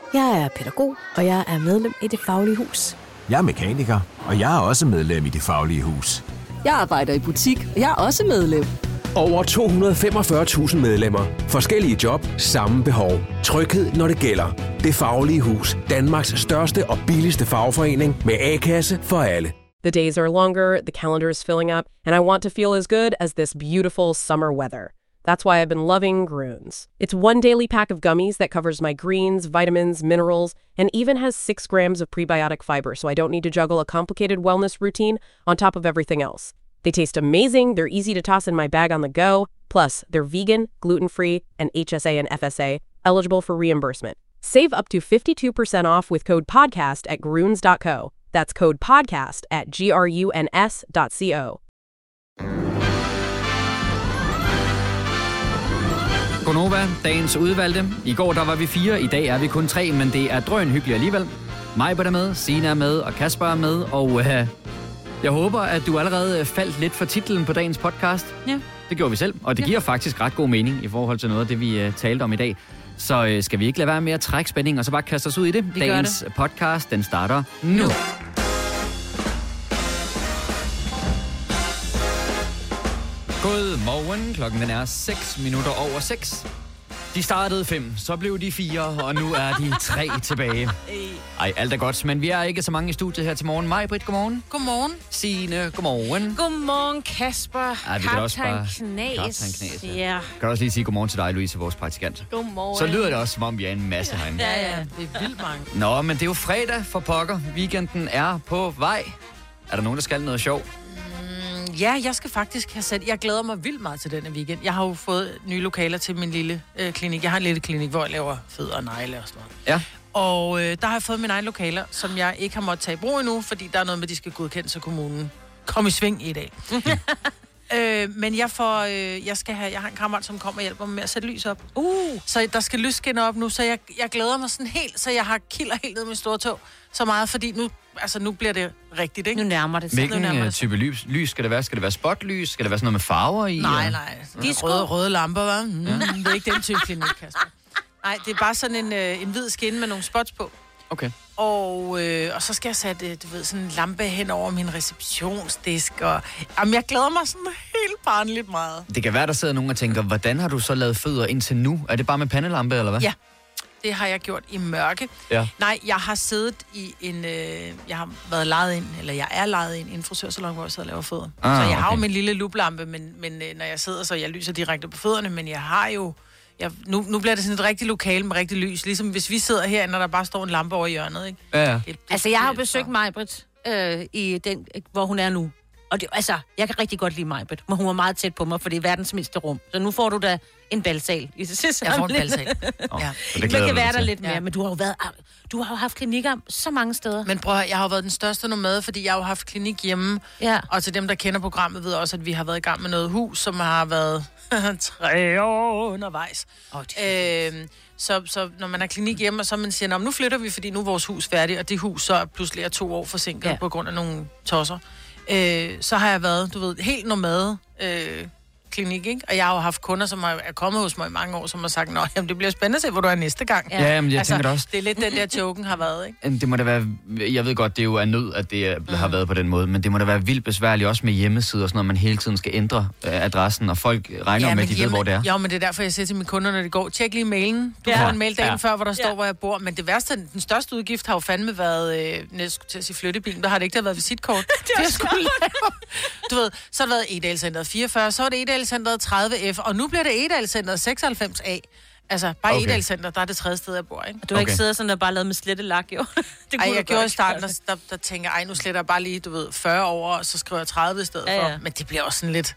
Jeg er pædagog, og jeg er medlem i Det Faglige Hus. Jeg er mekaniker, og jeg er også medlem i Det Faglige Hus. Jeg arbejder i butik, og jeg er også medlem. Over 245.000 medlemmer. Forskellige job, samme behov. Tryghed, når det gælder. Det Faglige Hus. Danmarks største og billigste fagforening med A-kasse for alle. The days are longer, the calendar is filling up, and I want to feel as good as this beautiful summer weather. That's why I've been loving Grüns. It's one daily pack of gummies that covers my greens, vitamins, minerals, and even has 6 grams of prebiotic fiber, so I don't need to juggle a complicated wellness routine on top of everything else. They taste amazing, they're easy to toss in my bag on the go, plus they're vegan, gluten-free, and HSA and FSA, eligible for reimbursement. Save up to 52% off with code PODCAST at Grüns.co. That's code PODCAST at GRUNS.co. Gonova, dagens udvalgte. I går der var vi 4, i dag er vi kun 3, men det er drøn hyggeligt alligevel. Majbert er med, Signe er med, og Kasper er med, og jeg håber, at du allerede faldt lidt for titlen på dagens podcast. Ja. Det gjorde vi selv, og det giver faktisk ret god mening i forhold til noget af det, vi talte om i dag. Så skal vi ikke lade være med at trække spænding, og så bare kaste os ud i det. Dagens podcast, den starter nu. Godmorgen, klokken den er 6:06. De startede 5, så blev de 4, og nu er de 3 tilbage. Ej, alt er godt, men vi er ikke så mange i studiet her til morgen. Maj-Brit, godmorgen. Godmorgen. Signe, godmorgen. Godmorgen, Kasper. Kaptajn Knas. Ja. Kan du også lige sige godmorgen til dig, Louise, vores praktikant? Godmorgen. Så lyder det også, som om vi er en masse herinde. Ja, det er vildt mange. Nå, men det er jo fredag for pokker. Weekenden er på vej. Er der nogen, der skal noget sjov? Ja, jeg skal faktisk have sat... Jeg glæder mig vildt meget til denne weekend. Jeg har jo fået nye lokaler til min lille klinik. Jeg har en lille klinik, hvor jeg laver fødder og negle og sådan noget. Ja. Og der har jeg fået mine egne lokaler, som jeg ikke har måttet tage i brug endnu, fordi der er noget med, de skal godkendes af kommunen. Kom i sving i dag. Men jeg har en kammerat, som kommer og hjælper mig med at sætte lys op. Så der skal lysskinner op nu, så jeg glæder mig sådan helt, så jeg har kilder helt ned med stortog så meget, fordi nu bliver det rigtigt, ikke? Nu nærmer det sig. Hvilken type lys skal det være? Skal det være spotlys? Skal det være sådan noget med farver i? Nej. De røde lamper, hva'? Det er ikke den type klinik, Kasper. Nej, det er bare sådan en hvid skinne med nogle spots på. Okay. Og så skal jeg sætte, sådan en lampe hen over min receptionsdisk. Jamen, jeg glæder mig sådan helt barnligt meget. Det kan være, der sidder nogen og tænker, hvordan har du så lavet fødder indtil nu? Er det bare med pandelampe, eller hvad? Ja, det har jeg gjort i mørke. Ja. Nej, jeg har siddet i en... jeg har været lejet ind, eller jeg er lejet ind i en frisørsalon, hvor jeg sidder og laver fødder. Så jeg har jo min lille luplampe, men når jeg sidder, så jeg lyser direkte på fødderne, men jeg har jo... Nu bliver det sådan et rigtigt lokale med rigtig lys. Ligesom hvis vi sidder herinde, og der bare står en lampe over hjørnet, ikke? Ja. Altså, jeg har besøgt Majbrit i den, hvor hun er nu. Og det, altså, jeg kan rigtig godt lide Majbrit, men hun var meget tæt på mig, for det er verdens mindste rum. Så nu får du da en balsal. Jeg får en balsal. Ja. Det kan være der lidt mere, men du har jo haft klinikker så mange steder. Men prøv at høre, jeg har været den største nomade, fordi jeg har jo haft klinik hjemme. Ja. Og til dem, der kender programmet, ved også, at vi har været i gang med noget hus, som har været 3 år undervejs. Så når man har klinik hjemme, og så man siger, nu flytter vi, fordi nu er vores hus færdigt, og det hus så pludselig er 2 år forsinket på grund af nogle tosser. Så har jeg været, helt nomade klinik, ikke? Og jeg har jo haft kunder, som er kommet hos mig i mange år, som har sagt, det bliver spændende at se, hvor du er næste gang. Ja, men jeg tænker det også. Det er lidt den der joken har været, ikke? Det må da være... Jeg ved godt, det er jo af nød, at det har været på den måde, men det må da være vildt besværligt også med hjemmesider og sådan noget, man hele tiden skal ændre adressen, og folk regner med, at de ved, hvor det er. Ja, men det er derfor, jeg siger til mine kunder, når de går, tjek lige mailen. Du får en mail dagen før, hvor der står, hvor jeg bor. Men det værste, den største udgift har jo fandme været, jeg skulle til at sige flyttebilen, der har det ikke været visitkort. det skulle lave. Du ved, så har det været Egedalcenteret 44, så er det Egedalcenteret 30F, og nu bliver det Egedalcenteret 96A. Altså, bare Egedalcenter, der er det 3. sted, jeg bor, ikke? Du har ikke siddet sådan, der bare lavet med slettelak, jo? Jeg gjorde i starten, der tænker jeg, nu sletter jeg bare lige, 40 over, og så skriver jeg 30 i stedet for. Men det bliver også sådan lidt,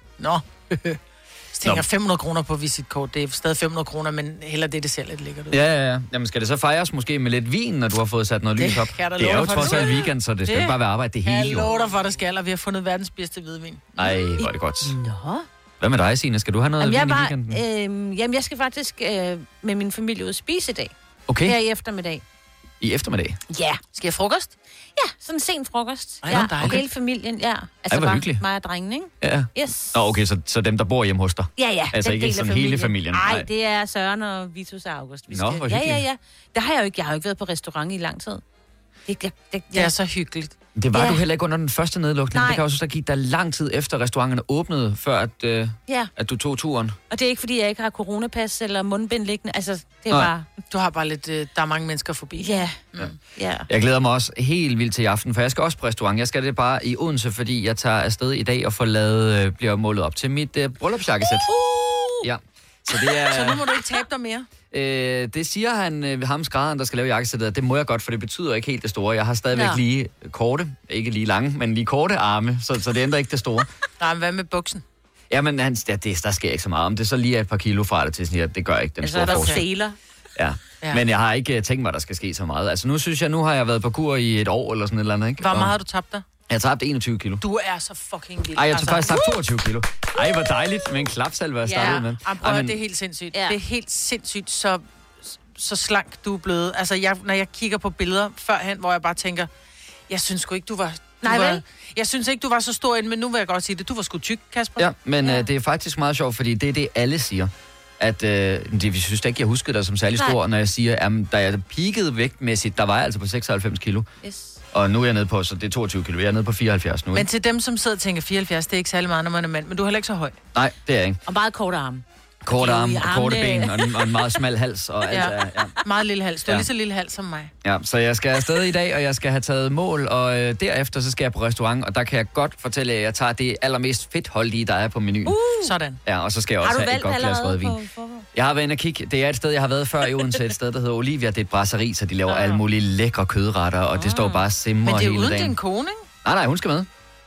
Så tænker 500 kroner på visitkort, det er stadig 500 kroner, men heller det ser lidt lækkert ud. Ja. Jamen, skal det så fejres måske med lidt vin, når du har fået sat noget lys op? Det er jo trods alt weekend, så det skal ikke bare være arbejde det hele. Jeg lover dig for, det skal, og vi har fundet verdens bedste hvidvin. Ej, hvor er det godt. Nå. Hvad med dig, Signe? Skal du have noget vin i weekenden? Jeg skal faktisk med min familie ud at spise i dag. Okay. Her i eftermiddag. i eftermiddag. Ja. Skal jeg frokost? Ja, sådan en sen frokost. Ej, hvor dejligt. Hele familien, ja. Altså hvor bare hyggeligt. mig og drengen, ikke? Ja. Yes. Nå, okay, så dem, der bor hjemme hos dig? Ja. Altså den ikke del af sådan hele familien? Nej, det er Søren og Vitus og August. Nå, hvor hyggeligt. Ja. Jeg har jo ikke været på restaurant i lang tid. Det er så hyggeligt. Det var du heller ikke under den første nedlukning. Nej. Det kan også så give dig lang tid efter restauranterne åbnede, før at du tog turen. Og det er ikke, fordi jeg ikke har coronapas eller mundbind liggende. Altså, det er Nej. bare... Du har bare lidt... Der er mange mennesker forbi. Ja. Ja. Jeg glæder mig også helt vildt til i aften, for jeg skal også på restaurant. Jeg skal det bare i Odense, fordi jeg tager afsted i dag og får bliver målet op til mit bryllupsjakkesæt. Ja. Så det er... Så nu må du ikke tabe dig mere. Det siger han, ham skrædderen, der skal lave jakkesættet, det må jeg godt, for det betyder ikke helt det store. Jeg har stadigvæk lige korte, ikke lige lange, men lige korte arme, så det ændrer ikke det store. Nej, men hvad med buksen? Jamen, der sker ikke så meget. Om det så lige er et par kilo fra det til sådan her, det gør ikke den Altså, store er der forskel. seler? Ja, men jeg har ikke tænkt mig, at der skal ske så meget. Altså, nu har jeg været på kur i et år eller sådan et eller andet, ikke? Hvor meget har du tabt dig? Jeg har tabt 21 kilo. Du er så fucking vild. Ej, jeg har faktisk tabt 22 kilo. Ej, hvor dejligt med en klapsalve, jeg startede med. Det er helt sindssygt. Ja. Det er helt sindssygt, så slank du er blevet. Altså, når jeg kigger på billeder førhen, hvor jeg bare tænker, jeg synes sgu ikke, du var... Jeg synes ikke, du var så stor ind, men nu vil jeg godt sige det. Du var sgu tyk, Kasper. Ja, men det er faktisk meget sjovt, fordi det er det, alle siger. At vi synes da ikke, jeg huskede dig som særlig stor, når jeg siger, at da jeg peakede vægtmæssigt, der var jeg altså på 96 kilo. Yes. Og nu er jeg nede på, så det er 22 kilo. Jeg er nede på 74 nu. Men til dem, som sidder og tænker 74, det er ikke særlig meget, når man er mand, men du er heller ikke så høj. Nej, det er jeg ikke. Og meget korte arme. Korte arme og korte ben og en meget smal hals og alt. Ja. Meget lille hals. Du er lige så lille hals som mig. Ja, så jeg skal afsted i dag, og jeg skal have taget mål, og derefter så skal jeg på restaurant, og der kan jeg godt fortælle, at jeg tager det allermest fedtholdige, der er på menuen. Sådan. Ja, og så skal jeg også have et godt glas rødvin. Jeg har været inde og kigge. Det er et sted, jeg har været før i Odense, et sted, der hedder Olivia. Det er et brasserie, så de laver alle mulige lækre kødretter, og det står bare simmer hele dagen. Men det er uden din kone, ikke? Nej, hun skal med.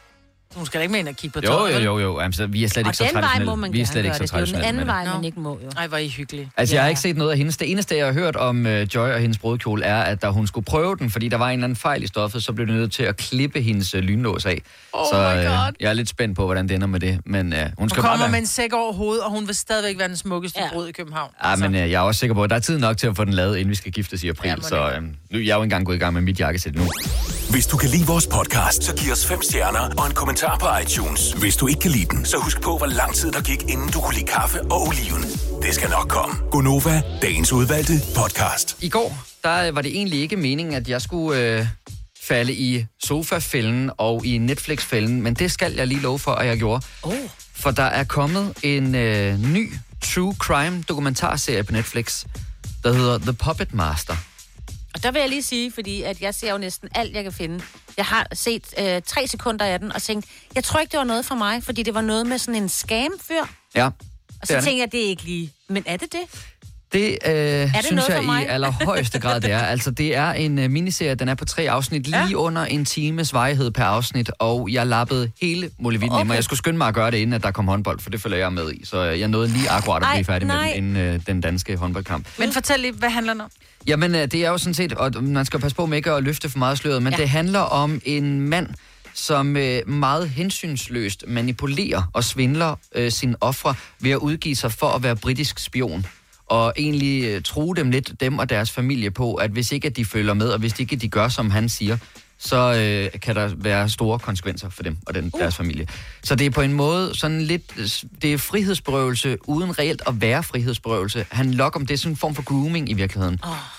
Hun skal da ikke med ind og kigge på tøjet. Jo. Altså, vi er slet ikke så traditionelle. Vi er slet ikke så traditionelle. Den anden vej, man ikke må jo. Ej, hvor er I hyggelige. Altså, jeg har ikke set noget af hendes. Det eneste, jeg har hørt om Joy og hendes brudekjole, er, at da hun skulle prøve den, fordi der var en eller anden fejl i stoffet, så blev det nødt til at klippe hendes lynlås af. Så jeg er lidt spændt på, hvordan det ender med det. Men hun skal kommer med en sæk over hovedet, og hun vil stadigvæk være den smukkeste brud i København. Ja, men jeg er også sikker på, at der er tid nok til at få den lavet, inden vi skal giftes i april. Så nu jeg er jo engang gået i gang med mit jakkesæt nu. Hvis du kan lide vores podcast, så giv os 5 stjerner og en kommentar på iTunes. Hvis du ikke kan lide den, så husk på, hvor lang tid der gik, inden du kunne lide kaffe og oliven. Det skal nok komme. Gonova, dagens udvalgte podcast. I går, der var det egentlig ikke meningen, at jeg skulle falde i sofafælden og i Netflix-fælden, men det skal jeg lige love for, at jeg gjorde. For der er kommet en ny true crime dokumentarserie på Netflix, der hedder The Puppet Master. Og der vil jeg lige sige, fordi at jeg ser jo næsten alt, jeg kan finde. Jeg har set 3 sekunder af den og tænkt, jeg tror ikke, det var noget for mig, fordi det var noget med sådan en scam-fyr. Ja. Og så tænker jeg, det er ikke lige... Men er det det? Det synes jeg i allerhøjeste grad, det er. Altså, det er en miniserie, den er på 3 afsnit, lige under en times varighed per afsnit, og jeg lappede hele muligheden i mig. Jeg skulle skynde mig at gøre det, inden at der kom håndbold, for det følger jeg med i. Så jeg nåede lige akkurat at blive færdig med inden den danske håndboldkamp. Men fortæl lige, hvad handler det om? Jamen, det er jo sådan set, og man skal passe på med ikke at løfte for meget sløret, men det handler om en mand, som meget hensynsløst manipulerer og svindler sine ofre ved at udgive sig for at være britisk spion. Og egentlig true dem og deres familie på, at hvis ikke at de følger med, og hvis ikke de gør, som han siger, så kan der være store konsekvenser for dem og deres familie. Så det er på en måde sådan lidt, det er frihedsberøvelse uden reelt at være frihedsberøvelse. Han lokker om det er sådan en form for grooming i virkeligheden.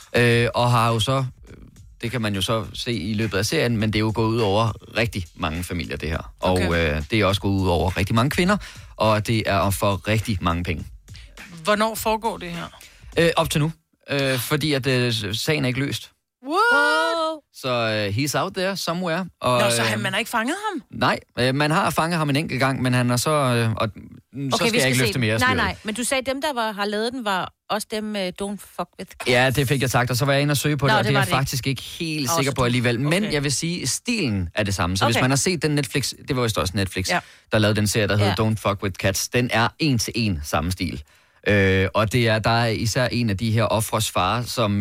Og har jo så, det kan man jo så se i løbet af serien, men det er jo gået ud over rigtig mange familier, det her. Okay. Og det er også gået ud over rigtig mange kvinder, og det er for rigtig mange penge. Hvornår foregår det her? Op til nu. Fordi at sagen er ikke løst. What? Så he's out there somewhere. Og, så man har ikke fanget ham? Nej, man har fanget ham en enkelt gang, men han er så... og så skal jeg ikke løfte mere. Nej, men du sagde, at dem, der har lavet den, var også dem, Don't Fuck With Cats. Ja, det fik jeg sagt, og så var jeg inde og søge på det, og det er jeg faktisk ikke helt sikker på alligevel. Men jeg vil sige, stilen er det samme. Så hvis man har set den Netflix, det var vist også Netflix, der lavede den serie, der hedder Don't Fuck With Cats, den er 1-til-1 samme stil. Og der er især en af de her ofres far, som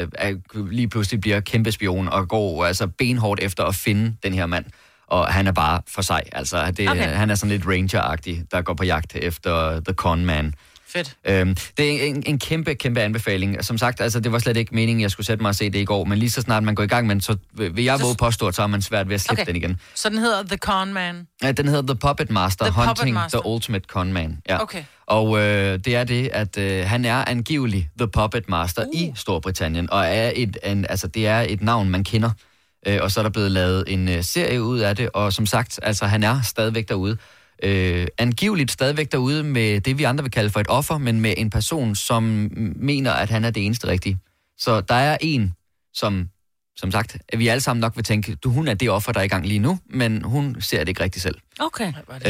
lige pludselig bliver kæmpe spion og går altså benhårdt efter at finde den her mand. Og han er bare for sig. Altså, han er sådan lidt ranger-agtig, der går på jagt efter The Con Man. Fedt. Det er en kæmpe anbefaling. Som sagt, altså, det var slet ikke meningen, jeg skulle sætte mig og se det i går, men lige så snart man går i gang med den, så vil jeg våge påstå, at så er man svært ved at slippe den igen. Så den hedder The Con Man? Ja, den hedder The Puppet Master, Hunting the Ultimate Con Man. Ja. Okay. Og det er det, at han er angivelig The Puppet Master i Storbritannien, og det er et navn, man kender. Og så er der blevet lavet en serie ud af det, og som sagt, altså han er stadigvæk derude. Angiveligt stadigvæk derude med det, vi andre vil kalde for et offer, men med en person, som mener, at han er det eneste rigtige. Så der er en, som sagt, vi alle sammen nok vil tænke, hun er det offer, der er i gang lige nu, men hun ser det ikke rigtigt selv. Okay.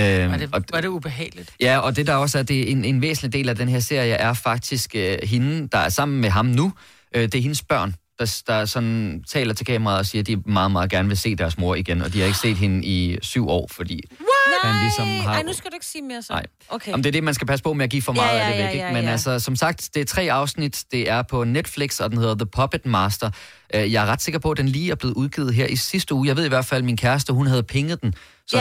Var det ubehageligt? Ja, og det der også er, det en væsentlig del af den her serie, er faktisk hende, der er sammen med ham nu. Det er hendes børn, der sådan taler til kameraet og siger, at de meget, meget gerne vil se deres mor igen, og de har ikke set hende i 7 år, fordi han ligesom har... Nej, nu skal du ikke sige mere så. Nej. Okay. Om det er det, man skal passe på med at give for meget af det væk, ikke? Men altså, som sagt, det er 3 afsnit, det er på Netflix, og den hedder The Puppet Master. Jeg er ret sikker på, at den lige er blevet udgivet her i sidste uge. Jeg ved i hvert fald, at min kæreste, hun havde pinget den,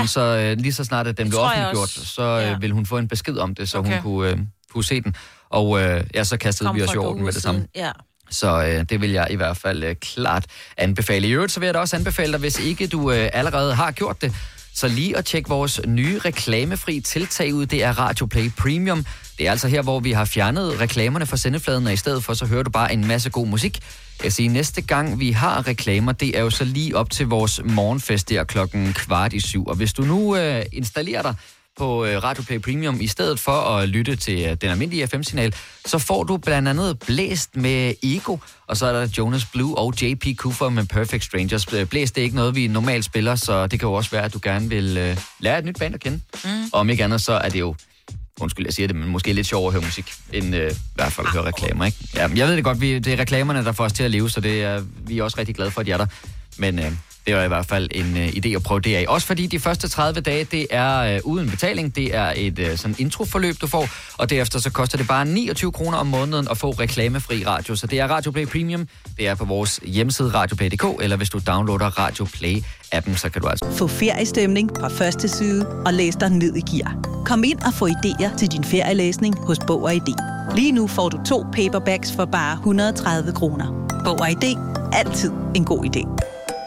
så lige så snart, at den blev offentliggjort, så ville hun få en besked om det, så hun kunne se den. Og så kastede vi os i orden med det samme. Ja. Så det vil jeg i hvert fald klart anbefale. I øvrigt, så vil jeg da også anbefale dig, hvis ikke du allerede har gjort det, så lige at tjekke vores nye reklamefri tiltag ud. Det er Radio Play Premium. Det er altså her, hvor vi har fjernet reklamerne fra sendefladen, og i stedet for, så hører du bare en masse god musik. Jeg siger, næste gang vi har reklamer, det er jo så lige op til vores morgenfest der 6:15. Og hvis du nu installerer dig på Radio Play Premium, i stedet for at lytte til den almindelige FM-signal, så får du blandt andet Blæst med Ego, og så er der Jonas Blue og JP Cooper med Perfect Strangers. Blæst, det er ikke noget, vi normalt spiller, så det kan jo også være, at du gerne vil lære et nyt band at kende. Og om ikke andet, så er det jo, undskyld, jeg siger det, men måske lidt sjovere at høre musik, end i hvert fald at høre reklamer, ikke? Ja, jeg ved det godt, det er reklamerne, der får os til at leve, så vi er også rigtig glade for, at de er der. Men det er i hvert fald en idé at prøve det af. Også fordi de første 30 dage, det er uden betaling. Det er et sådan introforløb, du får. Og derefter så koster det bare 29 kroner om måneden at få reklamefri radio. Så det er Radio Play Premium. Det er på vores hjemmeside radioplay.dk, eller hvis du downloader Radio Play-appen, så kan du altså få feriestemning fra første side og læs dig ned i gear. Kom ind og få idéer til din ferielæsning hos Bog og ID. Lige nu får du 2 paperbacks for bare 130 kroner. Bog og ID. Altid en god idé.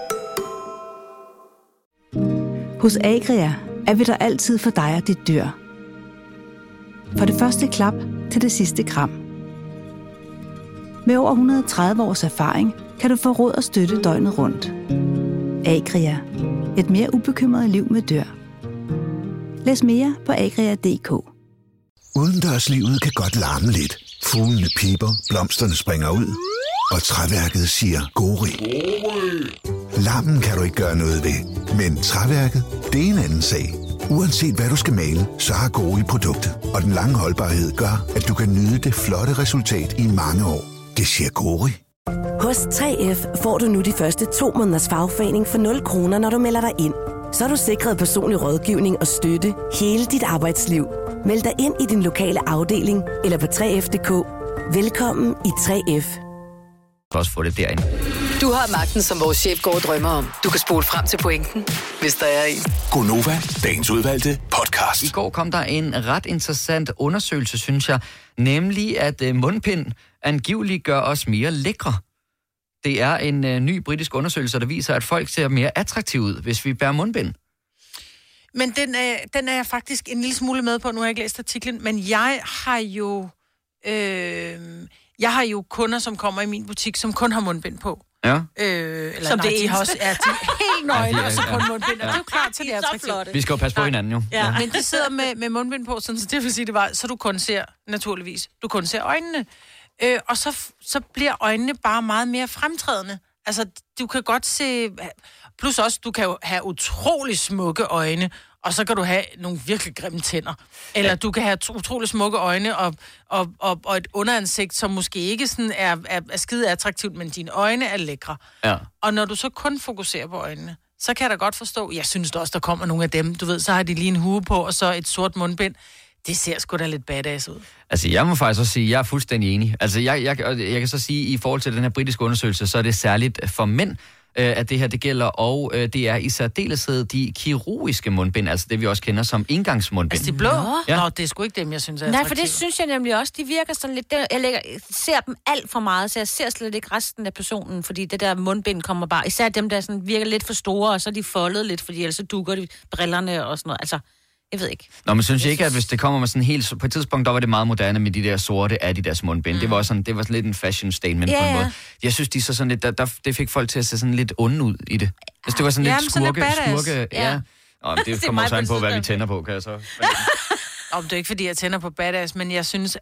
Hos Agria er vi der altid for dig og dit dyr. Fra det første klap til det sidste kram. Med over 130 års erfaring kan du få råd og støtte døgnet rundt. Agria. Et mere ubekymret liv med dyr. Læs mere på agria.dk. Udendørslivet kan godt larme lidt. Fuglene piper, blomsterne springer ud, og træværket siger gori. Larmen kan du ikke gøre noget ved, men træværket, det er en anden sag. Uanset hvad du skal male, så har Gori produktet, og den lange holdbarhed gør, at du kan nyde det flotte resultat i mange år. Det siger Gori. Hos 3F får du nu de første 2 måneders fagforening for 0 kroner, når du melder dig ind. Så er du sikret personlig rådgivning og støtte hele dit arbejdsliv. Meld dig ind i din lokale afdeling eller på 3F.dk. Velkommen i 3F. Også få det derind. Du har magten, som vores chef går og drømmer om. Du kan spole frem til pointen, hvis der er en. Gonova, dagens udvalgte podcast. I går kom der en ret interessant undersøgelse, synes jeg, nemlig at mundbind angiveligt gør os mere lækre. Det er en ny britisk undersøgelse, der viser, at folk ser mere attraktive ud, hvis vi bærer mundbind. Men den er jeg faktisk en lille smule med på. Nu har jeg ikke læst artiklen, men jeg har jo kunder, som kommer i min butik, som kun har mundbind på. Ja. Eller som nej, de har også de helt nøgne, og så kun mundbind. Og det er jo klart til, det er attraktivt. Vi skal jo passe på hinanden, jo. Ja, men de sidder med mundbind på, sådan, så det vil sige, det var, så du kun ser, naturligvis, du kun ser øjnene. Og så bliver øjnene bare meget mere fremtrædende. Altså, du kan godt se... Plus også, du kan jo have utrolig smukke øjne, og så kan du have nogle virkelig grimme tænder. Eller du kan have utrolig smukke øjne og et underansigt, som måske ikke sådan er skide attraktivt, men dine øjne er lækre. Ja. Og når du så kun fokuserer på øjnene, så kan jeg da godt forstå, jeg synes da også, der kommer nogle af dem, du ved, så har de lige en hue på, og så et sort mundbind. Det ser sgu da lidt badass ud. Altså, jeg må faktisk også sige, at jeg er fuldstændig enig. Altså, jeg kan så sige, at i forhold til den her britiske undersøgelse, så er det særligt for mænd, at det her det gælder, og det er i særdeleshed de kirurgiske mundbind, altså det vi også kender som engangsmundbind. Altså de blå? Ja. Nå, det er sgu ikke dem, jeg synes er Nej, for det synes jeg nemlig også. De virker sådan lidt... Jeg ser dem alt for meget, så jeg ser slet ikke resten af personen, fordi det der mundbind kommer bare... Især dem, der sådan virker lidt for store, og så er de foldet lidt, fordi ellers så dukker de brillerne og sådan noget. Altså, jeg ved ikke. Nå, men synes jeg ikke, at hvis det kommer med sådan helt... På et tidspunkt, der var det meget moderne med de der sorte Adidas mundbind. Det var sådan lidt en fashion statement på en måde. Jeg synes, de så sådan lidt... Det fik folk til at se sådan lidt onde ud i det. Altså, det var sådan lidt skurke. Ja. Og det kommer også an på, hvad vi tænder på, kan jeg så... Om det er ikke, fordi jeg tænder på badass, men jeg synes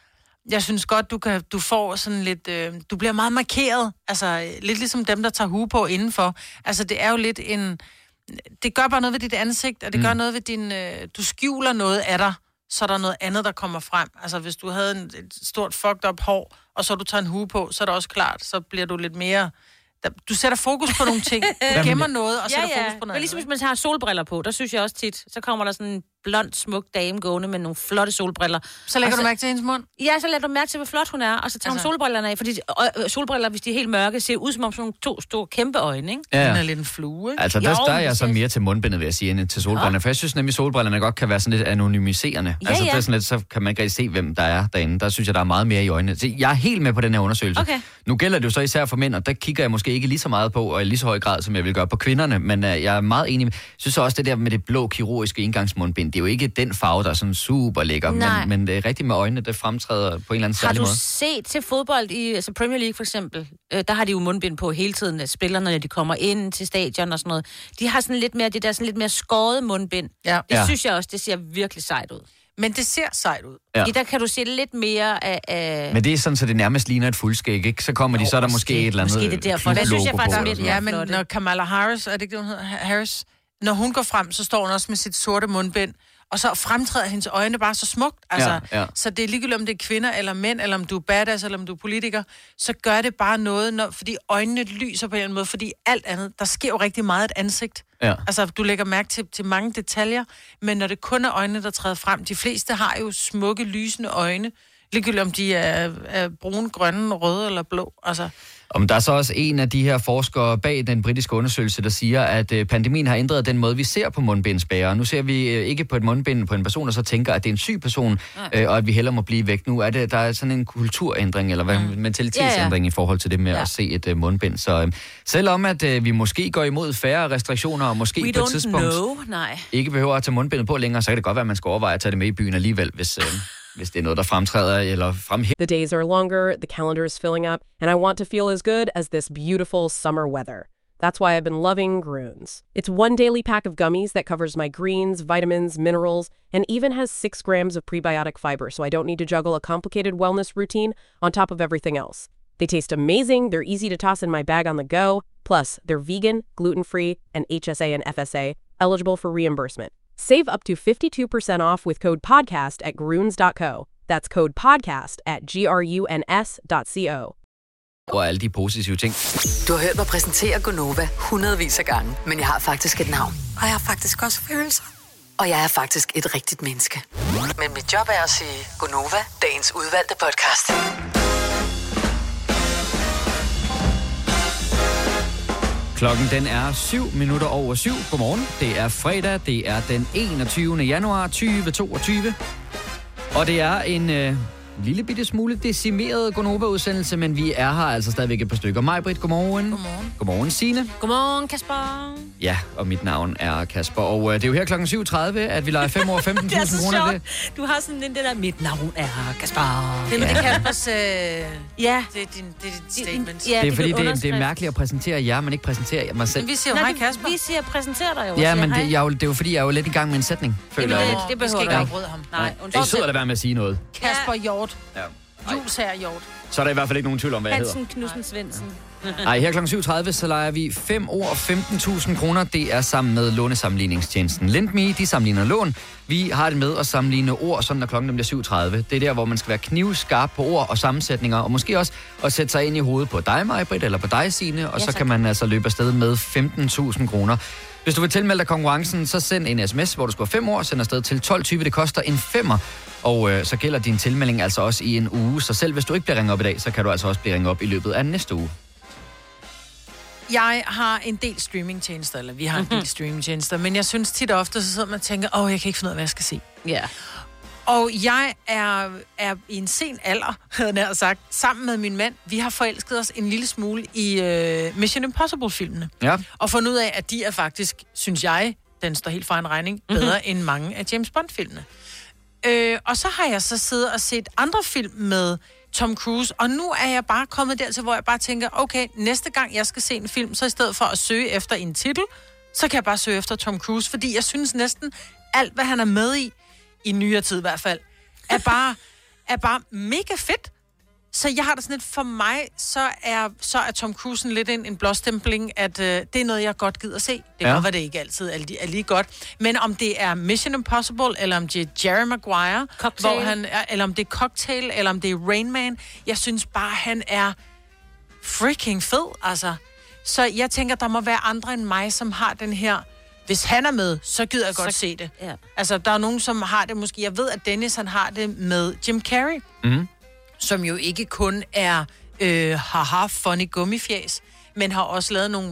godt, du får sådan lidt... du bliver meget markeret. Altså, lidt ligesom dem, der tager hue på indenfor. Altså, det er jo lidt en... Det gør bare noget ved dit ansigt, og det gør noget ved din... du skjuler noget af dig, så er der noget andet, der kommer frem. Altså, hvis du havde et stort fucked up hår, og så du tager en hue på, så er det også klart, så bliver du lidt mere... Du sætter fokus på nogle ting. Du gemmer noget, og sætter fokus på noget. Men ligesom hvis man har solbriller på, der synes jeg også tit, så kommer der sådan en blond, smuk dame gående med nogle flotte solbriller. Så lægger du mærke til hendes mund? Ja, så lægger du mærke til, hvor flot hun er, og så tager hun solbrillerne af, fordi solbriller, hvis de er helt mørke, ser ud som om sådan nogle 2 store kæmpe øjne, ikke? Ja. Den er lidt en flue, ikke? Altså, der er jeg så mere til mundbindet, vil jeg sige, end til solbrillerne. For jeg synes nemlig, solbrillerne godt kan være sådan lidt anonymiserende. Altså, det er sådan lidt, så kan man ikke rigtig se, hvem der er derinde. Der synes jeg, der er meget mere i øjnene. Så jeg er helt med på den her undersøgelse. Okay. Nu gælder det jo så især for mænd, og der kigger jeg måske ikke lige så meget på, og i lige så høj grad, som jeg vil gøre på kvinderne, men jeg er meget enig. Jeg synes også, det der med det blå kirurgiske indgangsmundbind, det er jo ikke den farve, der er sådan super lækker, men det er rigtigt med øjnene, det fremtræder på en eller anden særlig måde. Har du set til fodbold i Premier League for eksempel? Der har de jo mundbind på hele tiden, at spillerne, når de kommer ind til stadion og sådan noget. De har sådan lidt mere, det der sådan lidt mere skåret mundbind. Ja. Det synes jeg også, det ser virkelig sejt ud. Men det ser sejt ud. Ja. Der kan du se lidt mere af... Men det er sådan, så det nærmest ligner et fuldskæg, ikke? Så kommer så er der måske et eller andet... Måske det derfor. Det synes jeg faktisk lidt ja, men når Kamala Harris, er det ikke det, hun hedder? Harris? Når hun går frem, så står hun også med sit sorte mundbind, og så fremtræder hendes øjne bare så smukt. Altså, så det er ligegyldigt, om det er kvinder eller mænd, eller om du er badass, eller om du er politiker, så gør det bare noget, fordi øjnene lyser på en måde, fordi alt andet, der sker jo rigtig meget et ansigt. Ja. Altså, du lægger mærke til mange detaljer, men når det kun er øjnene, der træder frem, de fleste har jo smukke, lysende øjne, ligegyldigt om de er brune, grønne, røde eller blå. Altså... Der er så også en af de her forskere bag den britiske undersøgelse, der siger, at pandemien har ændret den måde, vi ser på mundbindsbærere. Nu ser vi ikke på et mundbind på en person, og så tænker, at det er en syg person, og at vi hellere må blive væk nu. Der er sådan en kulturændring, eller en mentalitetsændring i forhold til det med at se et mundbind. Så selvom at vi måske går imod færre restriktioner, og måske på et tidspunkt ikke behøver at tage mundbindet på længere, så kan det godt være, at man skal overveje at tage det med i byen alligevel, hvis det er noget, der fremtræder eller fremhæver. The days are longer, the calendar is filling up, and I want to feel as good as this beautiful summer weather. That's why I've been loving Grüns. It's one daily pack of gummies that covers my greens, vitamins, minerals, and even has 6 grams of prebiotic fiber, so I don't need to juggle a complicated wellness routine on top of everything else. They taste amazing, they're easy to toss in my bag on the go, plus they're vegan, gluten-free, and HSA and FSA, eligible for reimbursement. Save up to 52% off with code PODCAST at Grüns.co. That's code PODCAST at GRUNS.co. Og alle de positive ting. Du har hørt mig præsentere Gonova hundredvis af gange, men jeg har faktisk et navn. Og jeg har faktisk også følelser. Og jeg er faktisk et rigtigt menneske. Men mit job er at sige Gonova, dagens udvalgte podcast. Klokken den er 7:07. Godmorgen. Det er fredag. Det er den 21. januar 2022. Og det er en lille bitte smule decimeret Gonova-udsendelse, men vi er her altså stadigvæk et par stykker. Maj-Britt, godmorgen. Godmorgen. Godmorgen, Signe. Godmorgen, Kasper. Ja, og mit navn er Kasper. Og det er jo her klokken 7:30, at vi leger 5 år 15.000 det er så kroner. sjovt. Du har sådan den der, mit navn er Kasper. Det er Kaspers... ja. Det er dit statement. Ja, det er fordi, det er mærkeligt at præsentere jer, men ikke præsentere mig selv. Men vi siger jo hej, Kasper. Vi siger præsentere dig jo. Ja, men det er jo fordi, jeg er jo lidt i gang med en sætning, føler jeg lidt. Det behøver ikke afbryde ham. Nej, I sidder der være med at sige noget. Kasper Hjort. Ja. Jules her Hjort. Så er der i hvert fald ikke nogen tvivl om, hvad jeg hedder. Hansen Knudsen Svendsen. Nej, her kl. 7:30, så leger vi 5 år 15.000 kroner. Det er sammen med lånesammenligningstjenesten LendMe. De sammenligner lån. Vi har det med at sammenligne ord, sådan når klokken bliver 7:30. Det er der, hvor man skal være knivskarp på ord og sammensætninger, og måske også at sætte sig ind i hovedet på dig, Maj-Britt, eller på dig, Signe, og så kan man altså løbe afsted med 15.000 kroner. Hvis du vil tilmelde dig konkurrencen, så send en sms, hvor du skal have 5 år, send afsted til 12.20. Det koster en 5'er. Og så gælder din tilmelding altså også i en uge. Så selv hvis du ikke bliver ringet op i dag, så kan du altså også blive ringet op i løbet af næste uge. Jeg har en del streamingtjenester, eller vi har en del streamingtjenester, men jeg synes tit og ofte, så sidder man og tænker, jeg kan ikke finde ud af, hvad jeg skal se. Ja. Og jeg er i en sen alder, havde jeg sagt, sammen med min mand. Vi har forelsket os en lille smule i Mission Impossible-filmene. Ja. Og fundet ud af, at de er faktisk, synes jeg, den står helt for en regning, bedre end mange af James Bond-filmene. Og så har jeg så siddet og set andre film med Tom Cruise, og nu er jeg bare kommet dertil, hvor jeg bare tænker, okay, næste gang jeg skal se en film, så i stedet for at søge efter en titel, så kan jeg bare søge efter Tom Cruise, fordi jeg synes næsten alt, hvad han er med i nyere tid i hvert fald, er bare mega fedt. Så jeg har det sådan lidt, for mig, så er Tom Cruise lidt en blåstempling, at det er noget, jeg godt gider se. Det var det ikke altid er lige godt. Men om det er Mission Impossible, eller om det er Jerry Maguire, eller om det er Cocktail, eller om det er Rain Man, jeg synes bare, han er freaking fed, altså. Så jeg tænker, der må være andre end mig, som har den her. Hvis han er med, så gider jeg godt se det. Ja. Altså, der er nogen, som har det måske. Jeg ved, at Dennis, han har det med Jim Carrey. Som jo ikke kun er funny gummifjæs, men har også lavet nogle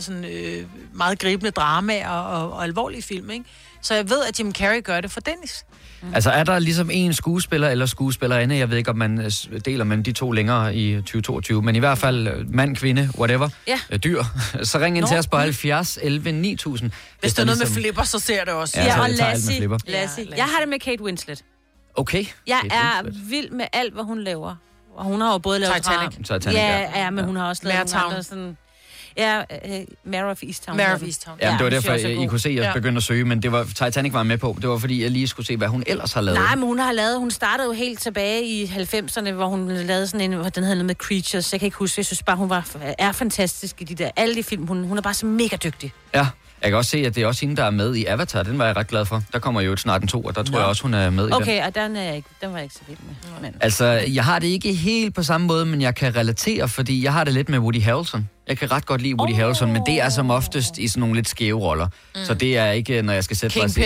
meget gribende dramaer og alvorlige film, ikke? Så jeg ved, at Jim Carrey gør det for Dennis. Altså, er der ligesom en skuespiller eller skuespillerinde, jeg ved ikke, om man deler mellem de to længere i 2022, men i hvert fald mand, kvinde, whatever, dyr, så ring ind til os på 70 11 9000. Hvis der er noget med flipper, så ser det også. Ja, og Lassie. Jeg har det med Kate Winslet. Okay. Jeg er vild med alt, hvad hun laver. Og hun har jo både lavet Titanic. Ja, men hun har også lavet nogle andre sådan... Ja, Mare of Easttown. Mare of Easttown. Ja, det var derfor, I kunne se, at jeg begyndte at søge, men det var Titanic var med på. Det var, fordi jeg lige skulle se, hvad hun ellers har lavet. Nej, men hun startede jo helt tilbage i 90'erne, hvor hun lavede sådan en, den hedder med Creatures. Jeg kan ikke huske, jeg synes bare, hun er fantastisk i de der, alle de film. Hun er bare så mega dygtig. Ja. Jeg kan også se, at det er også hende, der er med i Avatar. Den var jeg ret glad for. Der kommer jo snart en 2, og der tror jeg også, hun er med i den. Okay, og den var jeg ikke så vild med. Men. Altså, jeg har det ikke helt på samme måde, men jeg kan relatere, fordi jeg har det lidt med Woody Harrelson. Jeg kan ret godt lide Woody Harrelson, men det er som oftest i sådan nogle lidt skæve roller. Så det er ikke, når jeg skal sætte mig og se...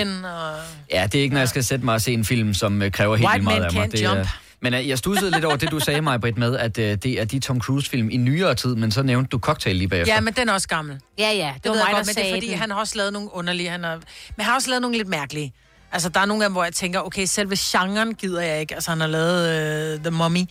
Ja, det er ikke, når jeg skal sætte mig og se en film, som kræver helt vildt meget af mig. Det er... Men jeg studsede lidt over det, du sagde, Maj-Brit, med, at det er de Tom Cruise-film i nyere tid, men så nævnte du Cocktail lige bagefter. Ja, men den er også gammel. Ja, det var mig, der sagde det, fordi han har også lavet nogle underlige, men han har også lavet nogle lidt mærkelige. Altså, der er nogle af dem, hvor jeg tænker, okay, selve genren gider jeg ikke. Altså, han har lavet The Mummy,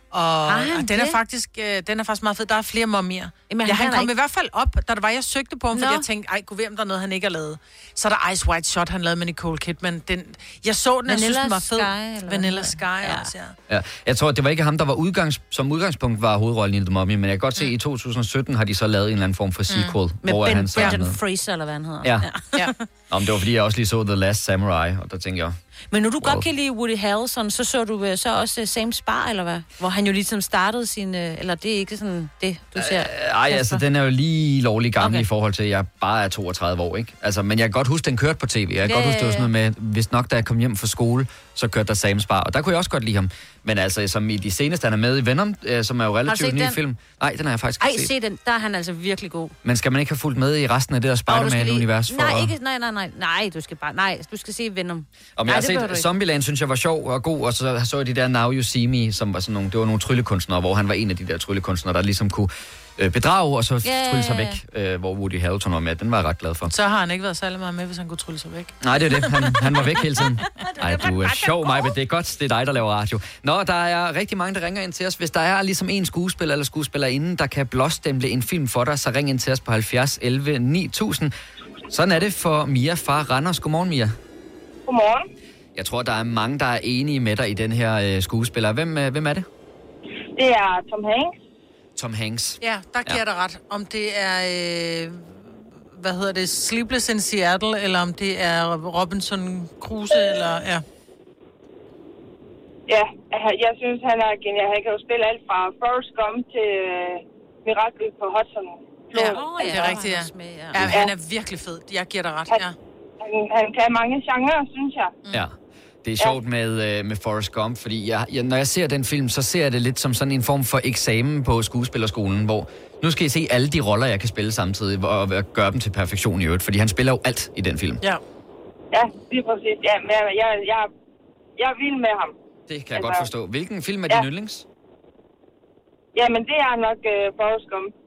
og den er faktisk meget fed. Der er flere mummier. Jamen, han kom i hvert fald op, da det var, jeg søgte på ham, fordi jeg tænkte, kunne ved, om der er noget, han ikke har lavet. Så er der Ice White Shot, han lavede med Nicole Kidman. Jeg så den, jeg synes, den var fed. Vanilla Sky også, ja. Jeg tror, det var ikke ham, der var som udgangspunkt var hovedrollen i The Mummy, men jeg kan godt se, at i 2017 har de så lavet en eller anden form for sequel. Med Brendan Fraser, eller hvad han hedder. Ja. Det var, fordi jeg også lige så The Last Samurai, og der tænkte jeg... Men når du godt kan lide Woody Harrelson, så du så også Sam Spar, eller hvad? Hvor han jo ligesom startede sin... Eller det er ikke sådan det, du ser? Altså, den er jo lige lovlig gammel i forhold til, at jeg bare er 32 år, ikke? Altså, men jeg kan godt huske, den kørte på tv. Jeg kan godt huske, det var sådan noget med, hvis nok, da jeg kom hjem fra skole, så kørte der Sam Spar, og der kunne jeg også godt lide ham. Men altså, som i de seneste, han er med i Venom, som er jo relativt ny film. Nej, den har jeg faktisk ikke set. Se den, der er han altså virkelig god. Men skal man ikke have fulgt med i resten af det der Spider-Man-univers? Nej, du skal se Venom. Jeg har set Zombieland, synes jeg var sjov og god, og så jeg de der Now You See Me, som var sådan nogle, det var nogle tryllekunstnere, hvor han var en af de der tryllekunstnere, der ligesom kunne bedrage, og så trylle sig væk, hvor Woody Harrelson var med. Den var jeg ret glad for. Så har han ikke været særlig meget med, hvis han kunne trylle sig væk. Nej, det er det. Han var væk hele tiden. Ej, du er sjov, Maj-Brit. Det er godt, det er dig, der laver radio. Nå, der er rigtig mange, der ringer ind til os. Hvis der er ligesom en skuespiller eller skuespillerinde, der kan blåstemple en film for dig, så ring ind til os på 70 11 9000. Sådan er det for Mia fra Randers. Godmorgen, Mia. Godmorgen. Jeg tror, der er mange, der er enige med dig i den her skuespiller. Hvem er det? Det er Tom Hanks. Tom Hanks. Ja, der giver dig ret. Om det er, Sleepless in Seattle, eller om det er Robinson Crusoe, eller ja. Ja, jeg synes, han er genial. Han kan jo spille alt fra Forrest Gump til Mirakel på Hudson. Ja, det er rigtigt, ja. Han er virkelig fed. Jeg giver dig ret, ja. Han kan mange genrer, synes jeg. Ja. Det er sjovt med Forrest Gump, fordi når jeg ser den film, så ser jeg det lidt som sådan en form for eksamen på skuespillerskolen, hvor nu skal I se alle de roller, jeg kan spille samtidig, og gøre dem til perfektion i øvrigt, fordi han spiller jo alt i den film. Ja, lige præcis. Ja, men jeg er vild med ham. Det kan jeg godt forstå. Hvilken film er din yndlings? Jamen, det er nok Forrest Gump.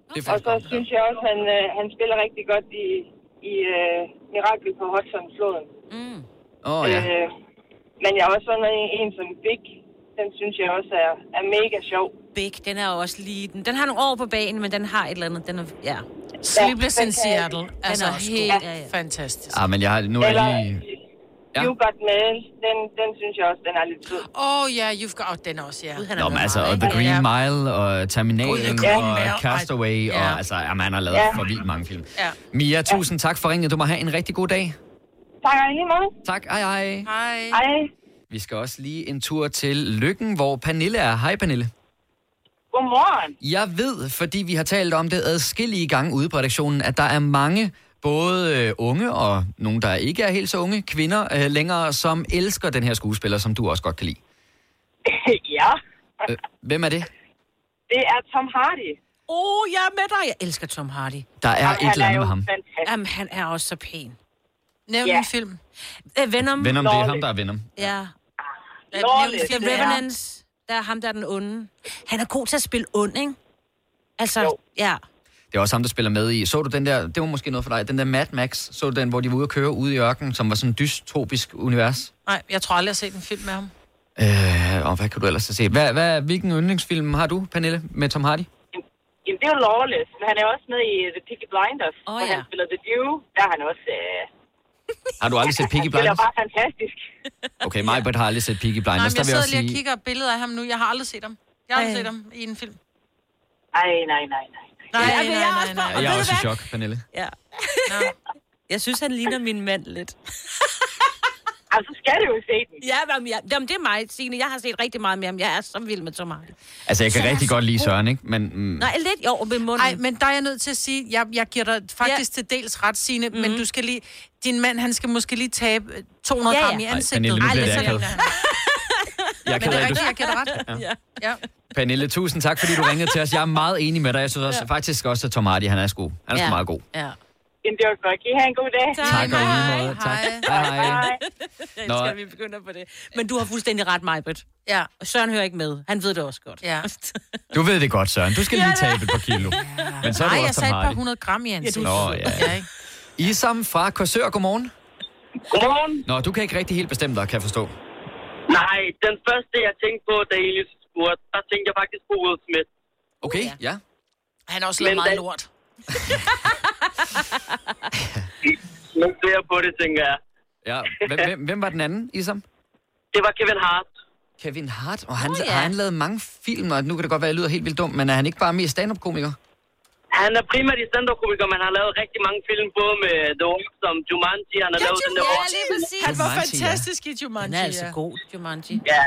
Og så synes jeg også, han spiller rigtig godt i Mirakel på Hudson-floden. Ja. Men jeg er også sådan en som Big. Den synes jeg også er mega sjov. Big, den er også lige... Den har nogle år på banen, men den har et eller andet... Den er, ja. Sleepless in Seattle. Altså, Den er helt fantastisk. Men jeg har nu er lige... Ja. You Got Mail, den synes jeg også, den er lidt sød. You've got... den også, ja. Nå, men altså, og The Green Mile, og Terminalen, og Castaway, og altså, man har lavet for vildt mange film. Ja. Mia, tusind tak for ringet. Du må have en rigtig god dag. Tak, og lige måde. Tak, hej. Hej. Vi skal også lige en tur til Løkken, hvor Pernille er. Hej, Pernille. Godmorgen. Jeg ved, fordi vi har talt om det adskillige gange ude på redaktionen, at der er mange, både unge og nogle, der ikke er helt så unge, kvinder længere, som elsker den her skuespiller, som du også godt kan lide. Ja. Hvem er det? Det er Tom Hardy. Jeg er med dig. Jeg elsker Tom Hardy. Der er et eller andet med ham. Jamen, han er også så pæn. Nævn en film. Venom. Venom, det er ham, der er Venom. Ja. The Revenant. Der er ham, der er den onde. Han er god til at spille ond, ikke? Altså, ja. Det er også ham, der spiller med i. Så du den der, det var måske noget for dig, den der Mad Max, så du den, hvor de var ude at køre ude i ørkenen, som var sådan en dystopisk univers? Nej, jeg tror aldrig, jeg har set en film med ham. Og hvad kan du ellers se? Hvilken yndlingsfilm har du, Pernille, med Tom Hardy? Jamen, det er jo Lawless, men han er også med i The Peaky Blinders, hvor han spiller The Jew. Der er han også... Har du aldrig set Peaky Blinders? Det er bare fantastisk. Okay, Maj-Brit har aldrig set Peaky Blinders. Nej, men jeg sidder lige og kigger billeder af ham nu. Jeg har aldrig set ham. Jeg har aldrig set ham i en film. Nej. Jeg er også i chok, Pernille. Ja. Jeg synes, han ligner min mand lidt. Altså, skal du jo se den. Jamen, det er mig, Signe. Jeg har set rigtig meget med ham. Jeg er så vild med Tom Hardy. Altså, jeg kan rigtig godt lide Søren, ikke? Men, Nej, lidt jo, med munden. Nej, men der er jeg nødt til at sige, jeg giver dig faktisk til dels ret, Signe, men du skal lige... Din mand, han skal måske lige tabe 200 gram i ansigtet. Pernille, nu bliver det akavet. Men det er rigtigt, jeg giver dig ret. Ja. Pernille, tusind tak, fordi du ringede til os. Jeg er meget enig med dig. Jeg synes også, faktisk også, at Tom Hardy, han er sgu meget god. Ja. Jamen, det var godt. Kan I have en god dag? Tak og lige måde. Tak. Hej. Nå. Skal vi begynde på det. Men du har fuldstændig ret, Maj-Brit. Ja. Søren hører ikke med. Han ved det også godt. Ja. Du ved det godt, Søren. Du skal lige tabe et par kilo. Men så er du også jeg sagde Tom et par Hardy. 100 gram i ansigtet. Nå, ja. Isam fra Korsør, godmorgen. Godmorgen. Nå, du kan ikke rigtig helt bestemme dig, kan jeg forstå. Nej, den første, jeg tænkte på, da I spurgte, der tænkte jeg faktisk på Will Smith. Okay, ja. Han har også lavet meget lort. Nu ser jeg på det, tænker jeg. Ja. Hvem var den anden, Isam? Det var Kevin Hart. Kevin Hart? Og har han lavet mange film, og nu kan det godt være, at jeg lyder helt vildt dumt, men er han ikke bare mere stand-up-komiker? Han er primært i stand-up-komiker, men han har lavet rigtig mange film, både med The Rock som Jumanji. Han har lavet den der... Ja, lige præcis. Han var fantastisk i Jumanji. Han er altså god, Jumanji. Ja.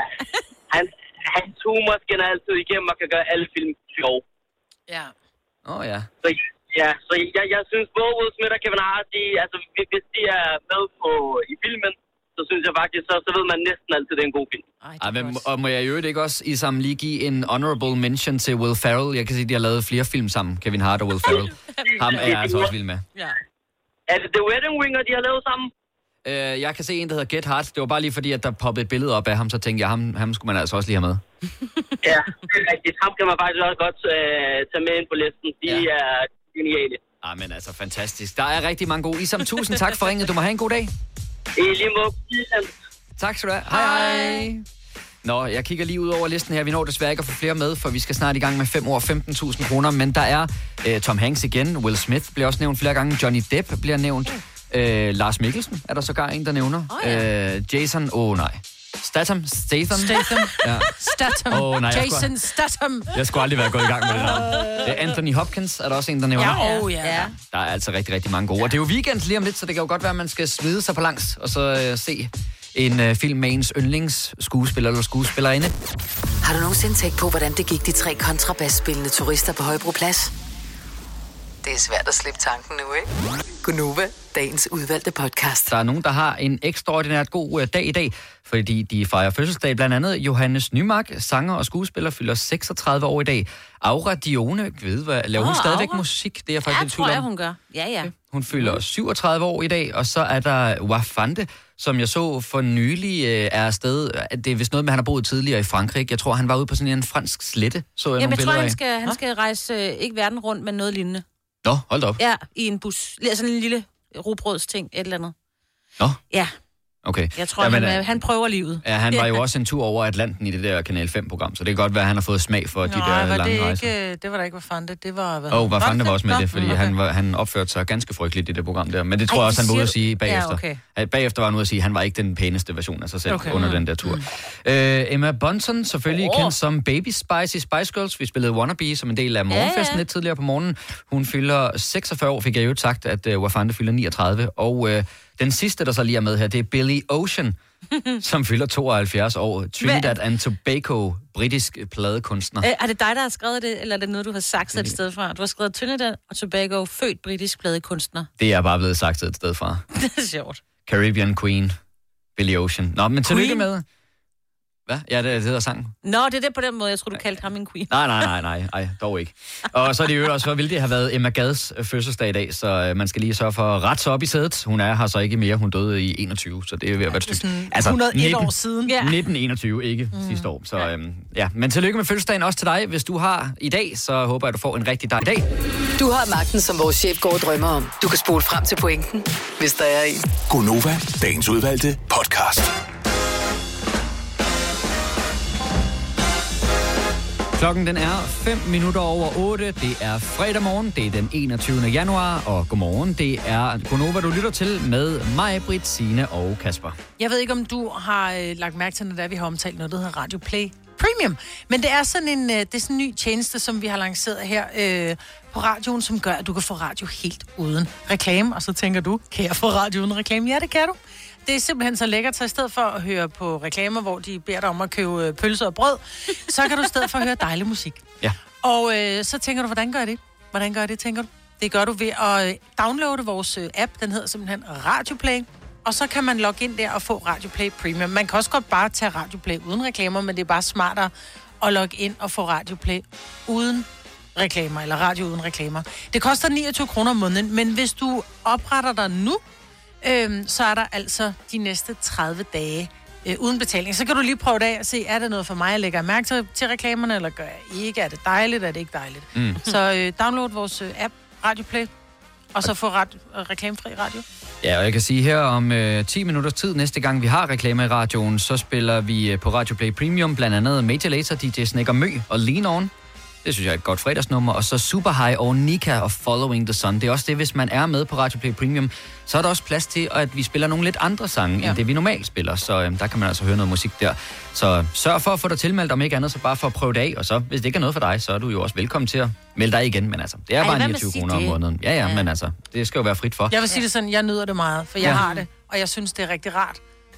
Hans humor skinner altid igennem og kan gøre alle film sjov. Ja. Ja. Så jeg synes både Will Smith og Kevin Hart, hvis de er med i filmen, så synes jeg faktisk, så ved man næsten altid, det er en god film. Og må jeg i øvrigt ikke også i sammen lige give en honorable mention til Will Ferrell? Jeg kan se, de har lavet flere film sammen, Kevin Hart og Will Ferrell. Ham er jeg altså også vild med. Ja. Er det The Wedding Ringer, de har lavet sammen? Jeg kan se en, der hedder Get Hart. Det var bare lige fordi, at der poppede et billede op af ham, så tænkte jeg, ham skulle man altså også lige have med. Ja, det er rigtigt. Ham kan man faktisk også godt tage med ind på listen. De er geniale. Men altså, fantastisk. Der er rigtig mange gode. Isam, tusind tak for ringet. Du må have en god dag. I lige måde. Tak skal du have. Hej. Nå, jeg kigger lige ud over listen her. Vi når desværre ikke at få flere med, for vi skal snart i gang med 5 år 15.000 kroner. Men der er Tom Hanks igen. Will Smith bliver også nævnt flere gange. Johnny Depp bliver nævnt. Lars Mikkelsen er der sågar en, der nævner. Jason, nej. Statham. Ja. Statham. Nej, Jason Statham. Jeg skulle aldrig være gået i gang med det der. Anthony Hopkins er der også en, der nævner. Ja. Der er altså rigtig, rigtig mange gode. Og det er jo weekend lige om lidt, så det kan jo godt være, at man skal smide sig på langs og så se en film med ens yndlingsskuespiller eller skuespillerinde. Har du nogensinde tænkt på, hvordan det gik de 3 kontrabasspillende turister på Højbroplads? Det er svært at slippe tanken nu, ikke? Gunova, dagens udvalgte podcast. Der er nogen, der har en ekstraordinært god dag i dag, fordi de fejrer fødselsdag. Blandt andet Johannes Nymark, sanger og skuespiller, fylder 36 år i dag. Aura Dione, laver hun stadigvæk musik? Det er jeg faktisk tror jeg, hun gør. Ja. Hun fylder 37 år i dag, og så er der Wafande. som jeg så for nylig er afsted. Det er vist noget med, han har boet tidligere i Frankrig. Jeg tror, han var ude på sådan en fransk slette, så jeg nogle billeder af. Jeg tror, han skal rejse ikke verden rundt, men noget lignende. Nå, hold da op. Ja, i en bus. Sådan en lille rugbrødsting, et eller andet. Nå? Ja. Okay. Jeg tror, han prøver livet. Ja, han var jo også en tur over Atlanten i det der Kanal 5-program, så det kan godt være, at han har fået smag for de der lange rejser. Det var da ikke Vafande, det var... Vafande var også med det, fordi han opførte sig ganske frygteligt i det program der. Men det tror jeg også, han var ude at sige bagefter. Ja, okay. Bagefter var han ude at sige, at han var ikke den pæneste version af sig selv under den der tur. Emma Bunton, selvfølgelig kendt som Baby Spice i Spice Girls. Vi spillede Wannabe som en del af morgenfesten lidt tidligere på morgenen. Hun fylder 46 år, fik jeg jo sagt, at Wafande fylder 39. Og den sidste, der så lige er med her, det er Billy Ocean, som fylder 72 år. Trinidad and Tobago, britisk pladekunstner. Er det dig, der har skrevet det, eller er det noget, du har sagt et sted fra? Du har skrevet Trinidad og Tobago, født britisk pladekunstner. Det er bare blevet sagt et sted fra. Det er sjovt. Caribbean Queen, Billy Ocean. Nå, men tillykke med... Hvad? Ja, det hedder sangen. Nå, det er det på den måde. Jeg tror du kaldte ham en queen. Nej, dog ikke. Og så er det jo også, så ville det have været Emma Gads fødselsdag i dag, så man skal lige sørge for at rette sig op i sædet. Hun er her så ikke mere. Hun døde i 21, så det er ved at være et stykke. 101 år siden. 1921, ikke sidste år. Så men tillykke med fødselsdagen også til dig. Hvis du har i dag, så håber jeg, at du får en rigtig dejlig dag. Du har magten, som vores chef går og drømmer om. Du kan spole frem til pointen, hvis der er en. Gonova, dagens udvalgte podcast. Klokken den er 5 minutter over 8. Det er fredag morgen. Det er den 21. januar. Og godmorgen. Det er Gonova, du lytter til med mig, Britt, Signe og Kasper. Jeg ved ikke, om du har lagt mærke til, når vi har omtalt noget, der hedder Radio Play Premium. Men det er sådan en ny tjeneste, som vi har lanceret her på radioen, som gør, at du kan få radio helt uden reklame. Og så tænker du, kan jeg få radio uden reklame? Ja, det kan du. Det er simpelthen så lækkert, så i stedet for at høre på reklamer, hvor de beder dig om at købe pølser og brød, så kan du i stedet for at høre dejlig musik. Ja. Og så tænker du, hvordan gør jeg det? Hvordan gør jeg det, tænker du? Det gør du ved at downloade vores app, den hedder simpelthen Radioplay, og så kan man logge ind der og få Radioplay Premium. Man kan også godt bare tage Radioplay uden reklamer, men det er bare smartere at logge ind og få Radioplay uden reklamer, eller radio uden reklamer. Det koster 29 kroner om måneden, men hvis du opretter dig nu, så er der altså de næste 30 dage uden betaling. Så kan du lige prøve det af og se, er det noget for mig, jeg lægger mærke til reklamerne, eller gør jeg ikke? Er det dejligt, er det ikke dejligt? Så download vores app, Radioplay, og så få reklamefri radio. Ja, og jeg kan sige her om 10 minutters tid, næste gang vi har reklamer i radioen, så spiller vi på Radioplay Premium blandt andet Major Lazer, DJ Snake og Mø og Lean On. Det synes jeg er et godt fredagsnummer. Og så Super High og Nika og Following the Sun. Det er også det, hvis man er med på Radioplay Premium, så er der også plads til, at vi spiller nogle lidt andre sange, end det vi normalt spiller. Så der kan man altså høre noget musik der. Så sørg for at få dig tilmeldt, om ikke andet, så bare for at prøve det af. Og så, hvis det ikke er noget for dig, så er du jo også velkommen til at melde dig igen. Men altså, det er bare 29 kroner om måneden. Ja, men altså, det skal jo være frit for. Jeg vil sige det sådan, jeg nyder det meget, for jeg har det, og jeg synes, det er rigtig rart.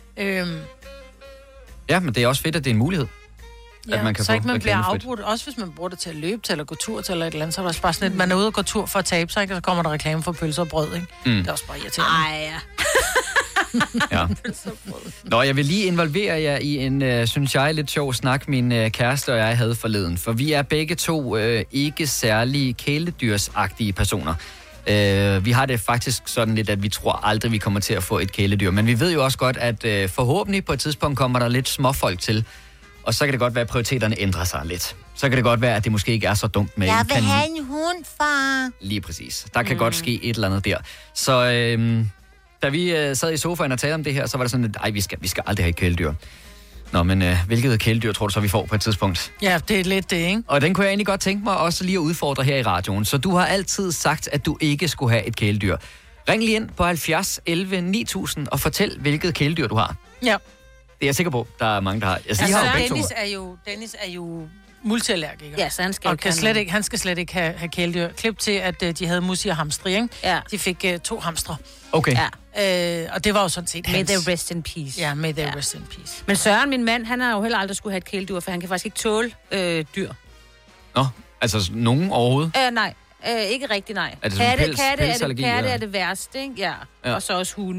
Ja, men det er også fedt, at det er en mulighed. Ja, at man kan så ikke man bliver afbrudt. Også hvis man bruger det til at løbe til, eller gå tur til, eller et eller andet, så er det også bare sådan, at man er ude og gå tur for at tabe sig, ikke? Og så kommer der reklame for pølser og brød, ikke? Det er også bare irriterende. Ja. Nå, jeg vil lige involvere jer i en, synes jeg, lidt sjov snak, min kæreste og jeg havde forleden. For vi er begge to ikke særlig kæledyrsagtige personer. Vi har det faktisk sådan lidt, at vi tror aldrig, vi kommer til at få et kæledyr. Men vi ved jo også godt, at forhåbentlig på et tidspunkt kommer der lidt småfolk til. Og så kan det godt være, at prioriteterne ændrer sig lidt. Så kan det godt være, at det måske ikke er så dumt med en kanin. Jeg vil have en hund, far. Lige præcis. Der kan godt ske et eller andet der. Så da vi sad i sofaen og talte om det her, så var det sådan lidt, vi skal aldrig have et kæledyr. Nå, men hvilket kæledyr tror du så, vi får på et tidspunkt? Ja, det er lidt det, ikke? Og den kunne jeg egentlig godt tænke mig også lige at udfordre her i radioen. Så du har altid sagt, at du ikke skulle have et kæledyr. Ring lige ind på 70 11 9000 og fortæl, hvilket kæledyr du har. Ja. Det er jeg sikker på, der er mange, der har. Dennis er jo multiallergiker. Ja, så han skal han skal slet ikke have kæledyr. Klip til, at de havde musi og hamstre, ikke? Ja. De fik 2 hamstre. Okay. Ja. Og det var jo sådan set hans. May they rest in peace. Ja, may they rest in peace. Men Søren, min mand, han har jo heller aldrig skulle have et kæledyr, for han kan faktisk ikke tåle dyr. Nå, altså nogen overhovedet? Nej. Ikke rigtig, nej. Er det sådan katte er det værste, ikke? Ja. Og så også hunde, ikke?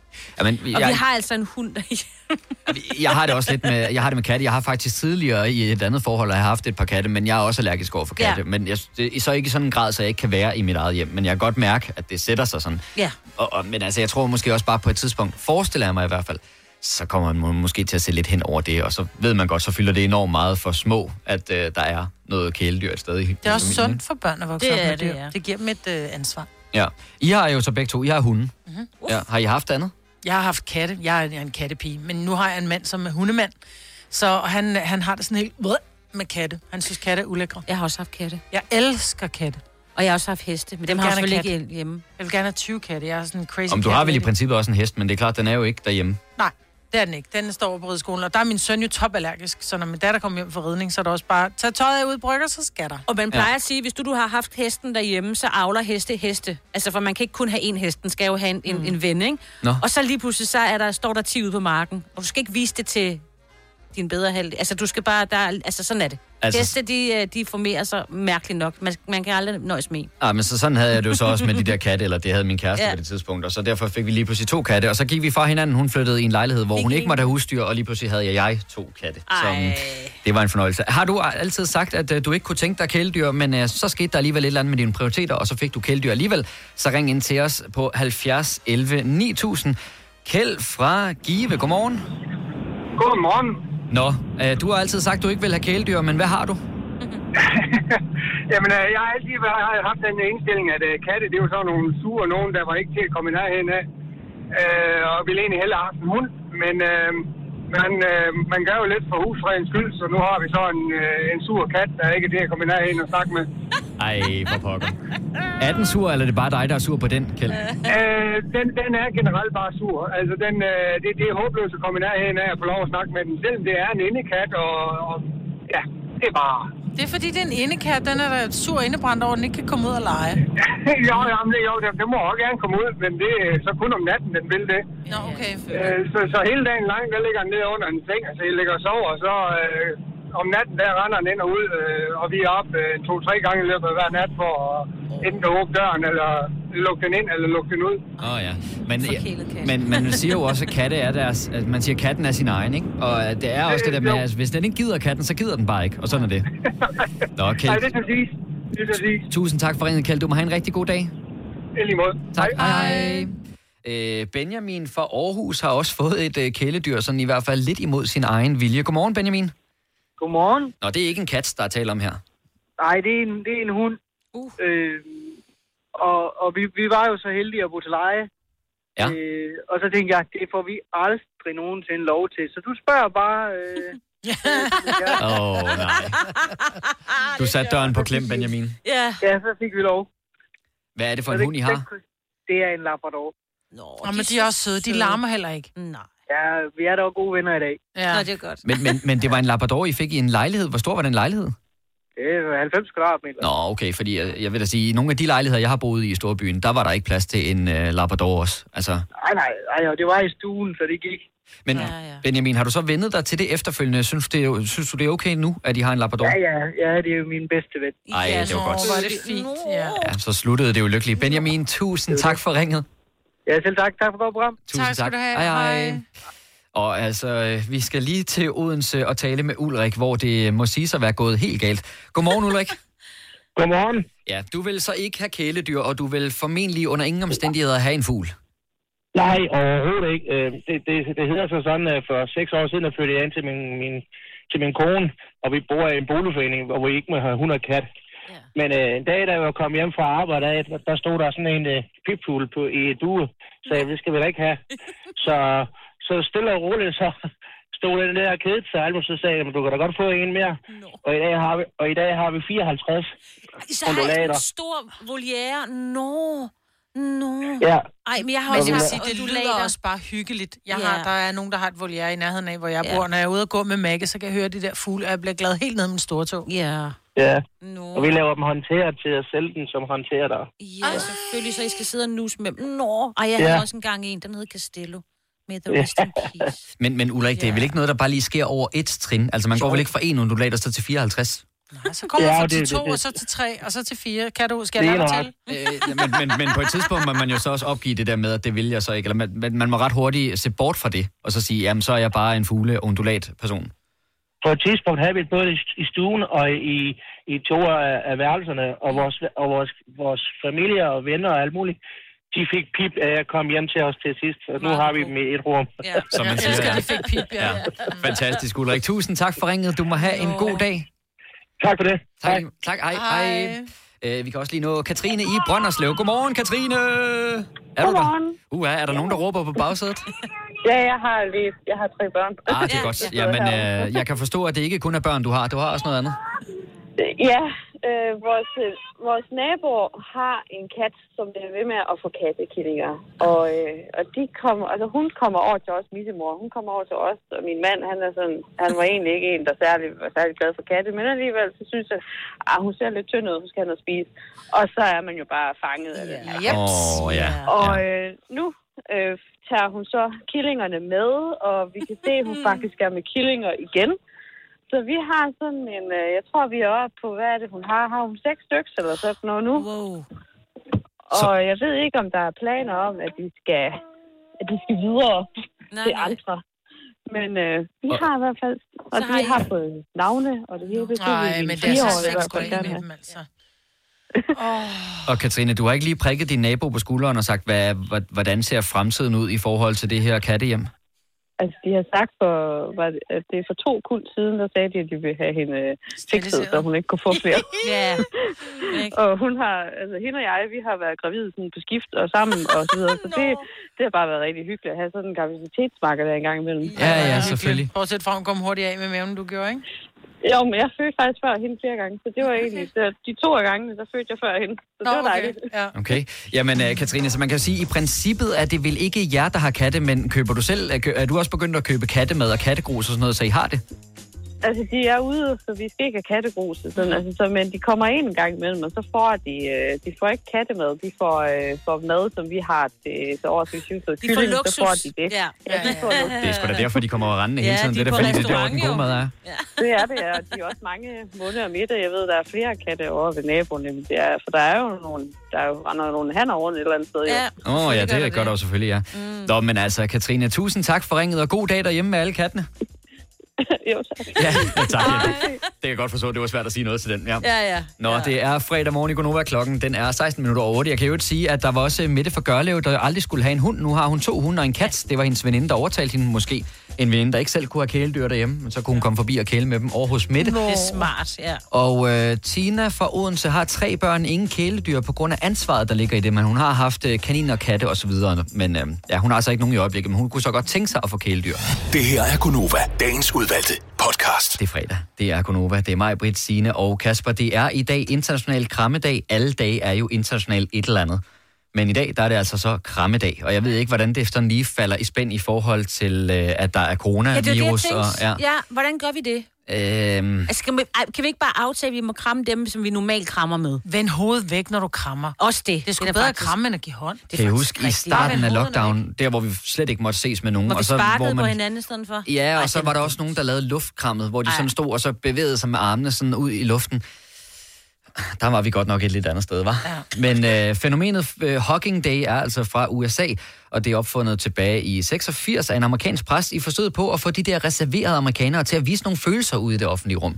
Jamen, Og vi har altså en hund jeg har det også lidt med katte. Jeg har faktisk tidligere i et andet forhold, jeg har haft et par katte, men jeg er også allergisk over for katte. Ja. Men så ikke i sådan en grad, så jeg ikke kan være i mit eget hjem. Men jeg kan godt mærke, at det sætter sig sådan. Ja. Men altså, jeg tror måske også bare på et tidspunkt, forestiller jeg mig i hvert fald, så kommer man måske til at se lidt hen over det, og så ved man godt, så fylder det enormt meget for små, at der er noget kæledyr et sted i. Det er også sundt for børn at vokse op med dyr. Ja. Det giver dem et ansvar. Ja. I har jo så begge to, I har hunde. Mm-hmm. Ja. Har I haft andet? Jeg har haft katte. Jeg er en kattepige. Men nu har jeg en mand, som er hundemand. Så han har det sådan helt med katte. Han synes, katte er ulækre. Jeg har også haft katte. Jeg elsker katte. Og jeg har også haft heste, men dem har jeg selvfølgelig ikke hjemme. Jeg vil gerne have 20 katte. Jeg er sådan en crazy du har vel i princippet også en hest, men det er klart, den er jo ikke derhjemme. Nej, det er den ikke. Den står på rideskolen, og der er min søn jo topallergisk. Så når min datter kommer hjem fra ridning, så er der også bare, tag tøjet ud i brygger, så skal der. Og man plejer at sige, hvis du har haft hesten derhjemme, så avler heste. Altså, for man kan ikke kun have en hest, den skal jo have en ven, ikke? Nå. Og så lige pludselig, står der 10 ude på marken, og du skal ikke vise det til din bedre halvdel. Altså, du skal bare, sådan er det. Altså, heste, de formerer sig mærkeligt nok. Man kan aldrig nøjes med. Men sådan havde jeg det jo så også med de der katte, eller det havde min kæreste på det tidspunkt, og så derfor fik vi lige pludselig 2 katte, og så gik vi fra hinanden. Hun flyttede i en lejlighed, hvor hun ikke måtte have husdyr, og lige pludselig havde jeg 2 katte. Så det var en fornøjelse. Har du altid sagt, at du ikke kunne tænke dig kæledyr, men så skete der alligevel et eller andet med dine prioriteter, og så fik du kæledyr alligevel, så ring ind til os på 70 11 9000. Kjeld fra Give, godmorgen. Godmorgen. Nå, du har altid sagt, at du ikke vil have kæledyr, men hvad har du? Jamen, jeg har altid haft den indstilling, at katte, det var sådan nogle sure nogen, der var ikke til at komme nærhen af. Og ville egentlig hellere have en hund, men man gør jo lidt for husfredens skyld, så nu har vi så en sur kat, der ikke er til at komme nærhen og snakke med. Ej, for pokker. Er den sur, eller er det bare dig, der er sur på den, Kjeld? Den er generelt bare sur. Altså, det er håbløst at komme nærhen af at få lov at snakke med den. Selvom det er en indekat, og ja, det er bare... Det er fordi, det er en indekat. Den er da sur indebrændt over, den ikke kan komme ud og lege. Den må også gerne komme ud, men det er så kun om natten, den vil det. Nå, okay. Så hele dagen lang, der ligger den nede under en seng, altså jeg ligger og sover, og så om natten, der render den ind og ud, og vi er op 2-3 gange i løbet af hver nat for at enten at åbne døren, eller lukke den ind, eller lukke den ud. Ja. Men man siger jo også, at katte er deres... Man siger, at katten er sin egen, ikke? Og det er også det der med, at hvis den ikke gider katten, så gider den bare ikke. Og sådan er det. Nå, Kjeld. Nej, det er præcis. Tusind tak for ringet, Kjeld. Du må have en rigtig god dag. I lige måde. Tak. Hej. Benjamin fra Aarhus har også fået et kæledyr, sådan i hvert fald lidt imod sin egen vilje. Godmorgen, Benjamin. Godmorgen. Nå, det er ikke en kat, der er tale om her. Nej, det er en hund. Og vi var jo så heldige at bo til leje. Ja. Og så tænkte jeg, det får vi aldrig nogensinde lov til. Så du spørger bare... nej. Du satte døren på klem, Benjamin. Ja, så fik vi lov. Hvad er det for en hund, I har? Det er en labrador. Men de er også søde. De larmer heller ikke. Nej. Ja, vi er dog gode venner i dag. Ja. Nå, det er godt. Men det var en labrador, I fik i en lejlighed. Hvor stor var den lejlighed? Det er 90 kvadratmeter. Nå, okay, fordi jeg vil da sige, i nogle af de lejligheder, jeg har boet i storbyen, der var der ikke plads til en labrador også. Altså... Nej, det var i stuen, så det gik. Men Benjamin, har du så vendet dig til det efterfølgende? Synes du, det er okay nu, at I har en labrador? Ja, det er jo min bedste ven. Ej, det var godt. Hvor er det fint, ja. Så sluttede det jo lykkeligt. Benjamin, tusind tak for ringet. Ja, selv tak. Tak for godt program. Tusind tak. Skal du have. Hej. Og altså, vi skal lige til Odense og tale med Ulrik, hvor det må sige sig at være gået helt galt. Godmorgen, Ulrik. Godmorgen. Ja, du vil så ikke have kæledyr, og du vil formentlig under ingen omstændigheder have en fugl. Nej, overhovedet ikke. Det hedder så sådan, at for 6 år siden, jeg flyttede jeg ind til min kone, og vi bor i en boligforening, hvor vi ikke må have hund og kat. Yeah. Men en dag, da jeg kom hjem fra arbejde, der stod der sådan en pipfugl i et due, så det skal vi da ikke have. Så stille og roligt, så stod den der kæde til Almo, så sagde jeg, du kan da godt få en mere. No. Og i dag har vi 54 undulater. Så en stor voliere. Ja. Ej, men jeg har også også sige, det lyder også bare hyggeligt. Der er nogen, der har et voliere i nærheden af, hvor jeg bor. Når jeg er ude og gå med Maggie, så kan jeg høre de der fugle, og jeg bliver glad helt ned med min store tog. Ja. Og vi laver dem håndteret til at sælge den som håndterer der. Ja, selvfølgelig, så I skal sidde og nus med dem. Jeg havde også engang en, der hed Castello. Men Ulrik, det er vel ikke noget, der bare lige sker over et trin? Altså, man går vel ikke fra en undulater så til 54? Nej, så kommer man til 2, og så til 3, og så til 4. Kan du, skal jeg lade til? Men på et tidspunkt må man jo så også opgive det der med, at det vil jeg så ikke. Eller man må ret hurtigt se bort fra det, og så sige, jamen så er jeg bare en fugle-undulat-person. På et tidspunkt havde vi både i stuen og i 2 af værelserne, og vores familie og venner og alt muligt, de fik pip, at jeg kom hjem til os til sidst, og nu har vi dem i et rum. Ja, som man siger, de fik pip, ja. Fantastisk, Ulrik. Tusind tak for ringet. Du må have en god dag. Tak for det. Tak. Hej. Vi kan også lige nå Katrine i Brønderslev. Godmorgen, Katrine! Godmorgen. Er der nogen, der råber på bagsædet? Ja, jeg har 3 børn. Det er godt. Jamen, jeg kan forstå, at det ikke kun er børn, du har. Du har også noget andet. Ja, vores nabo har en kat, som bliver ved med at få kattekillinger. Og de kommer, altså hun kommer over til os, missemor. Hun kommer over til os, og min mand, han var egentlig ikke en, der var særlig glad for katte, men alligevel så synes jeg, at hun ser lidt tynd ud, hun skal have noget at spise. Og så er man jo bare fanget af det her. Og nu tager hun så killingerne med, og vi kan se, at hun faktisk er med killinger igen. Så vi har sådan en, jeg tror vi er oppe på, hvad er det hun har? Har hun 6 stykker eller sådan noget nu? Wow. Og jeg ved ikke, om der er planer om, at de skal videre til andre. Men vi har i hvert fald, og vi har fået navne, og det hele. Nej, men det er så svært med dem, altså. Og Katrine, du har ikke lige prikket din nabo på skulderen og sagt, hvordan ser fremtiden ud i forhold til det her kattehjem? Altså, de har sagt, at det er for 2 kuld siden, der sagde de, at de ville have hende fikset, så hun ikke kunne få flere. Og hun har, altså hende og jeg, vi har været gravide sådan på skift og sammen og så videre, så det har bare været rigtig hyggeligt at have sådan en graviditetsmarker der engang imellem. Ja, selvfølgelig. Bortset fra, hun kom hurtigt af med maven, du gjorde, ikke? Jo, men jeg fødte faktisk før hende flere gange, så det var egentlig, de 2 af gangene, der fødte jeg før hende, så det var dejligt. Ja. Okay, jamen Katrine, så man kan sige, i princippet er det vel ikke jer, der har katte, men køber du selv, er du også begyndt at købe kattemad og kattegrus og sådan noget, så I har det? Altså, de er ude, så vi skal ikke have kattegrus, men de kommer ind en gang imellem, og så får de får ikke kattemad, de får mad, som vi har til års, hvis vi får kylling, så får de det. Ja. De får luksus. Det er sgu da derfor, de kommer rendende hele tiden. Det er da fordi, det er der, den gode mad er. Ja. Det er det, og de er også mange måneder og middag. Jeg ved, der er flere katte over ved naboerne, for der er jo nogle hanner rundt et eller andet sted. Ja, det gør der jo selvfølgelig, ja. Nå, men altså, Katrine, tusind tak for ringet, og god dag derhjemme med alle kattene. Jo, tak. Ja, tak. Det kan jeg godt forstå, det var svært at sige noget til den. Ja. Nå, det er fredag morgen i Gonova, klokken den er 16:08. Jeg kan jo ikke sige, at der var også Mette fra Gørlev, der aldrig skulle have en hund. Nu har hun 2 hunde og en kat. Det var hendes veninde, der overtalte hende måske. En veninde, der ikke selv kunne have kæledyr derhjemme, men så kunne hun komme forbi og kæle med dem over hos Mette. Det er smart, ja. Og Tina fra Odense har 3 børn, ingen kæledyr på grund af ansvaret, der ligger i det. Men hun har haft kaniner, katte og så videre. Men hun har altså ikke nogen i øjeblikket, men hun kunne så godt tænke sig at få kæledyr. Det her er Gonova, dagens udvalgte podcast. Det er fredag. Det er Gonova. Det er mig, Britt, Signe og Kasper. Det er i dag international krammedag. Alle dage er jo international et eller andet. Men i dag, der er det altså så krammedag. Og jeg ved ikke, hvordan det efter lige falder i spænd i forhold til, at der er coronavirus. Hvordan gør vi det? Altså, kan vi ikke bare aftale, at vi må kramme dem, som vi normalt krammer med? Vend hovedet væk, når du krammer. Også det. Det er sgu bedre at kramme, end at give hånd. Kan I huske i starten af lockdown, der hvor vi slet ikke måtte ses med nogen? Hvor vi sparkede på hinanden i stedet for? Ja, og så var der også nogen, der lavede luftkrammet, hvor de sådan stod og så bevægede sig med armene sådan ud i luften. Der var vi godt nok et lidt andet sted, hva'? Ja. Men fænomenet Hugging Day er altså fra USA, og det er opfundet tilbage i 86 af en amerikansk præst i forsøget på at få de der reserverede amerikanere til at vise nogle følelser ude i det offentlige rum.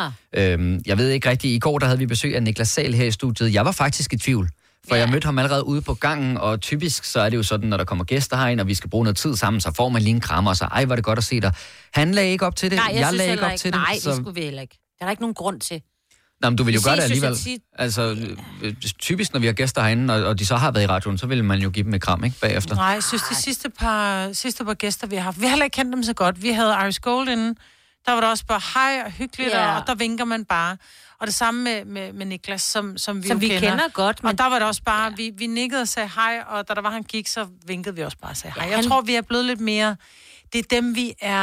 Jeg ved ikke rigtigt, i går der havde vi besøg af Niklas Sahl her i studiet. Jeg var faktisk i tvivl, for jeg mødte ham allerede ude på gangen, og typisk så er det jo sådan, når der kommer gæster herind, og vi skal bruge noget tid sammen, så får man lige en krammer, og så var det godt at se dig. Han lagde ikke op til det, jeg lagde ikke op til det. Nej, det skulle vi heller ikke. Der er ikke nogen grund til. Nå, men du vil jo gøre det alligevel. Altså, typisk når vi har gæster herinde, og de så har været i radioen, så vil man jo give dem et kram, ikke, bagefter? Nej, jeg synes, de sidste par gæster, vi har haft, vi har heller ikke kendt dem så godt. Vi havde Iris Gold inden, der var der også bare hej og hyggeligt, og der vinker man bare. Og det samme med Niklas, som vi kender godt. Men... Og der var det også bare, vi nikkede og sagde hej, og da der var han gik, så vinkede vi også bare og sagde hej. Jeg tror, vi er blevet lidt mere... Det er dem,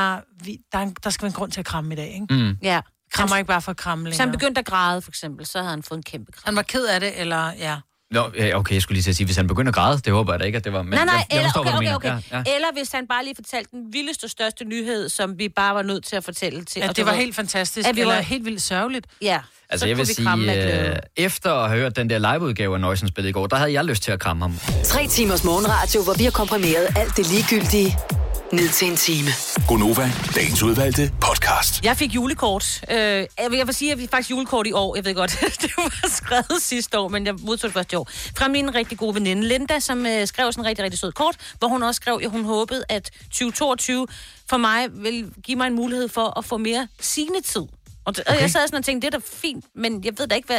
der skal være en grund til at kramme i dag, ikke? Ja. Krammer ikke bare for at kramme længere. Så han begyndte at græde, for eksempel, så havde han fået en kæmpe kram. Han var ked af det, eller Nå, okay, jeg skulle lige til at sige, hvis han begynder at græde, det håber jeg da ikke, at det var... Men Nej, jeg forstår, okay. Ja. Eller hvis han bare lige fortalte den vildeste og største nyhed, som vi bare var nødt til at fortælle til. Ja, det var helt fantastisk, eller helt vildt sørgeligt. Ja. Altså, jeg vil sige, efter at have hørt den der liveudgave af Nøjsen spillet i går, der havde jeg lyst til at kramme ham. 3 timers morgenradio, hvor vi har komprimeret alt det ligegyldige ned til en time. Gonova, dagens udvalgte podcast. Jeg fik julekort. Jeg vil sige, at jeg fik faktisk julekort i år. Jeg ved godt, det var skrevet sidste år, men jeg modtog det først i år. Fra min rigtig gode veninde Linda, som skrev sådan en rigtig, rigtig sød kort, hvor hun også skrev, at hun håbede, at 2022 for mig vil give mig en mulighed for at få mere signetid. Og jeg sad sådan og tænkte, det er da fint, men jeg ved da ikke,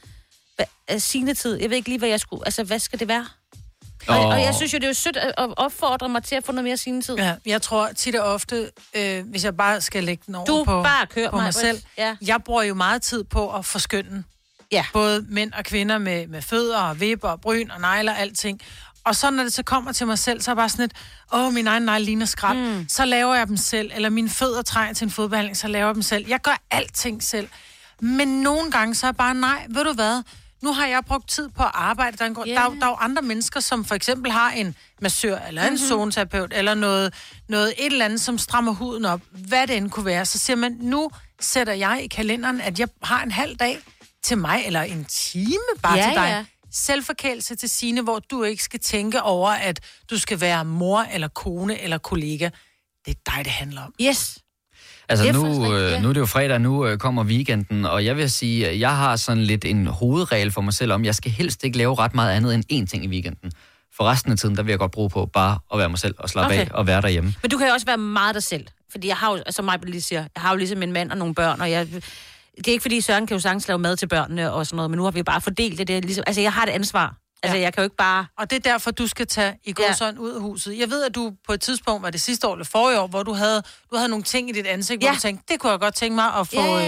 hvad signetid. Jeg ved ikke lige, hvad jeg skulle... Altså, hvad skal det være? Og jeg synes jo, det er jo sødt at opfordre mig til at få noget mere signetid. Ja, jeg tror tit og ofte, hvis jeg bare skal lægge den over på mig selv, jeg bruger jo meget tid på at forskønne. Ja. Både mænd og kvinder med fødder og vipper og bryn og negler og alting. Og så når det så kommer til mig selv, så er jeg bare sådan et, min egen negle ligner skrald. Så laver jeg dem selv. Eller mine fødder trænger til en fodbehandling, så laver jeg dem selv. Jeg gør alting selv. Men nogle gange så er jeg bare, nej, ved du hvad? Nu har jeg brugt tid på at arbejde. Der er jo andre mennesker, som for eksempel har en massør, eller en zoneterapeut, eller noget et eller andet, som strammer huden op. Hvad det end kunne være. Så siger man, nu sætter jeg i kalenderen, at jeg har en halv dag til mig, eller en time bare til dig. Ja. Selvforkælelse til Signe, hvor du ikke skal tænke over, at du skal være mor, eller kone, eller kollega. Det er dig, det handler om. Yes. Altså nu er det jo fredag, nu kommer weekenden, og jeg vil sige, at jeg har sådan lidt en hovedregel for mig selv om, jeg skal helst ikke lave ret meget andet end én ting i weekenden. For resten af tiden, der vil jeg godt bruge på bare at være mig selv og slappe af og være derhjemme. Men du kan jo også være meget dig selv, fordi jeg har jo, som mig lige siger, jeg har jo ligesom en mand og nogle børn, og det er ikke fordi Søren kan jo sagtens lave mad til børnene og sådan noget, men nu har vi bare fordelt det ligesom, altså jeg har det ansvar. Altså, jeg kan jo ikke bare... Og det er derfor, du skal tage i gåsøjne ud af huset. Jeg ved, at du på et tidspunkt, var det sidste år eller forrige år, hvor du havde nogle ting i dit ansigt, hvor du tænkte, det kunne jeg godt tænke mig at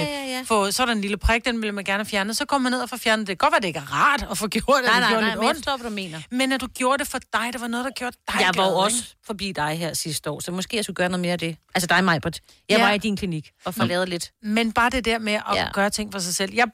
få så er der en lille prik, den ville man gerne fjerne. Så kom man ned og få fjernet det. Det kan godt være, det ikke er rart at få gjort det. Nej, men jeg forstår, hvad du mener. Men at du gjorde det for dig, det var noget, der gjorde dig Jeg var glad, også forbi dig her sidste år, så måske jeg skulle gøre noget mere af det. Altså dig, Majbert. Jeg var i din klinik og får lavet lidt. Men bare det der med at gøre ting for sig selv. Jeg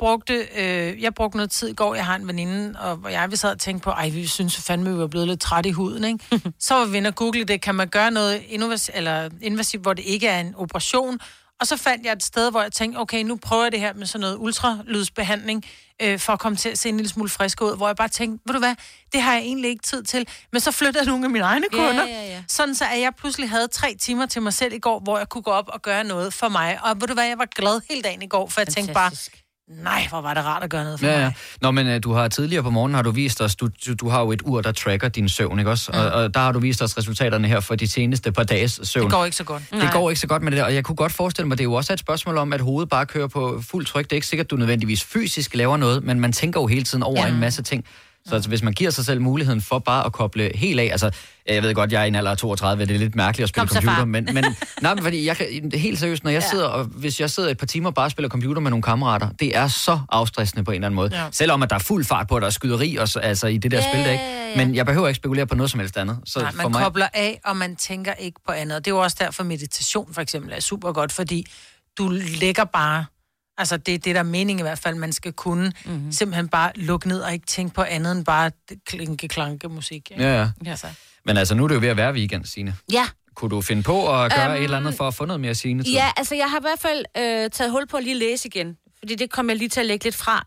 brugte noget tid i går. Jeg har en veninde, og jeg sad og tænkte på, vi synes fandme, vi var blevet lidt træt i huden, ikke? Så var vi inde og google det. Kan man gøre noget invasivt, hvor det ikke er en operation? Og så fandt jeg et sted, hvor jeg tænkte, okay, nu prøver jeg det her med sådan noget ultralydsbehandling, for at komme til at se en lille smule frisk ud, hvor jeg bare tænkte, ved du hvad, det har jeg egentlig ikke tid til. Men så flyttede jeg nogle af mine egne kunder, sådan så at jeg pludselig havde 3 timer til mig selv i går, hvor jeg kunne gå op og gøre noget for mig. Og ved du hvad, jeg var glad hele dagen i går, for jeg tænkte bare, nej, hvor var det rart at gøre noget for mig. Nå, men du har tidligere på morgenen, har du vist os, du har jo et ur, der tracker din søvn, ikke også? Og der har du vist os resultaterne her for de seneste par dages søvn. Det går ikke så godt. Det går ikke så godt med det der, og jeg kunne godt forestille mig, det er jo også et spørgsmål om, at hovedet bare kører på fuld tryk. Det er ikke sikkert, at du nødvendigvis fysisk laver noget, men man tænker jo hele tiden over en masse ting. Så altså, hvis man giver sig selv muligheden for bare at koble helt af, altså, jeg ved godt, jeg er i en alder af 32, det er lidt mærkeligt at spille computer, men fordi jeg kan, helt seriøst, når jeg sidder, og hvis jeg sidder et par timer og bare spiller computer med nogle kammerater, det er så afstressende på en eller anden måde. Ja. Selvom at der er fuld fart på, at der er skyderi også, altså i det der spil, der, ikke? Men jeg behøver ikke spekulere på noget som helst andet. Så nej, man kobler af, og man tænker ikke på andet. Det er jo også derfor meditation for eksempel er super godt, fordi du lægger bare... Altså, det er det, der er mening i hvert fald, man skal kunne simpelthen bare lukke ned og ikke tænke på andet end bare klinke-klanke musik. Ikke? Ja. Men altså, nu er det jo ved at være weekend, Signe. Ja. Kunne du finde på at gøre et eller andet for at få noget mere Signe-tid? Ja, altså, jeg har i hvert fald taget hul på at lige læse igen. Fordi det kom jeg lige til at lægge lidt fra.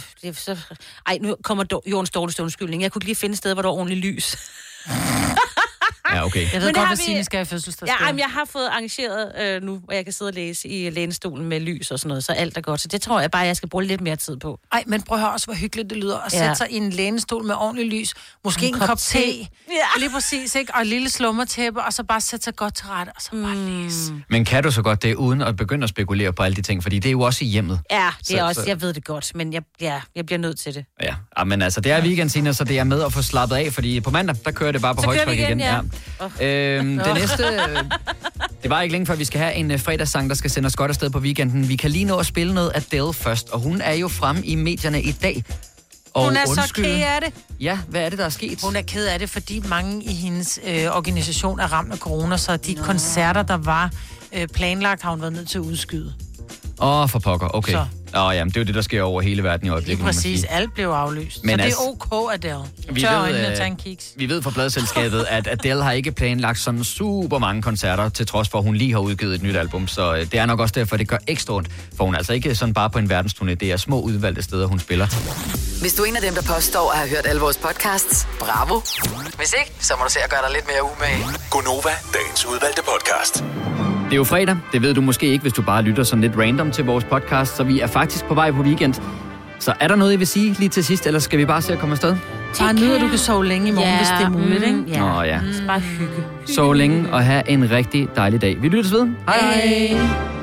Nu kommer jordens dårligste undskyldning. Jeg kunne lige finde et sted, hvor der var ordentligt lys. Ja, okay. Jeg ved godt, hvad Signe skal i fødselsdagsgave. Ja, jeg har fået arrangeret nu, hvor jeg kan sidde og læse i lænestolen med lys og sådan noget, så alt er godt. Så det tror jeg bare, jeg skal bruge lidt mere tid på. Ej, men prøv at høre også, hvor hyggeligt det lyder at sætte sig i en lænestol med ordentligt lys. Måske en kop te. Ja. Lige præcis, ikke? Og et lille slummertæppe, og så bare sætte sig godt til rette, og så bare læse. Men kan du så godt det, uden at begynde at spekulere på alle de ting? Fordi det er jo også i hjemmet. Ja, det er også, jeg ved det godt, men jeg bliver nødt til det. Ja, men altså, det er weekend, Signe, så det er med at få slappet af, fordi på mandag, der kører det bare på højtryk igen. Det næste... Det var ikke længe før, vi skal have en fredagssang, der skal sende os godt afsted på weekenden. Vi kan lige nå at spille noget Adele først, og hun er jo fremme i medierne i dag. Og hun er så ked af det. Ja, hvad er det, der er sket? Hun er ked af det, fordi mange i hendes organisation er ramt af corona, så de koncerter, der var planlagt, har hun været nødt til at udskyde. For pokker, okay. Så Jamen, det er jo det, der sker over hele verden i øjeblikket. Lige præcis. Alt blev aflyst. Men så det er OK, Adele. Tør øjnene og tage en kiks. Vi ved fra Bladselskabet, at Adele har ikke planlagt sådan super mange koncerter, til trods for, at hun lige har udgivet et nyt album. Så det er nok også derfor, det gør ekstra ondt. For hun er altså ikke sådan bare på en verdensturné. Det er små udvalgte steder, hun spiller. Hvis du er en af dem, der påstår at have hørt alle vores podcasts, bravo. Hvis ikke, så må du se at gøre dig lidt mere umage. Gonova, dagens udvalgte podcast. Det er jo fredag. Det ved du måske ikke, hvis du bare lytter sådan lidt random til vores podcast. Så vi er faktisk på vej på weekend. Så er der noget, I vil sige lige til sidst, eller skal vi bare se at komme afsted? Bare nyde, at du kan sove længe i morgen, hvis det er muligt, ikke? Ja. Bare hygge. Sove længe og have en rigtig dejlig dag. Vi lyttes ved. Hej.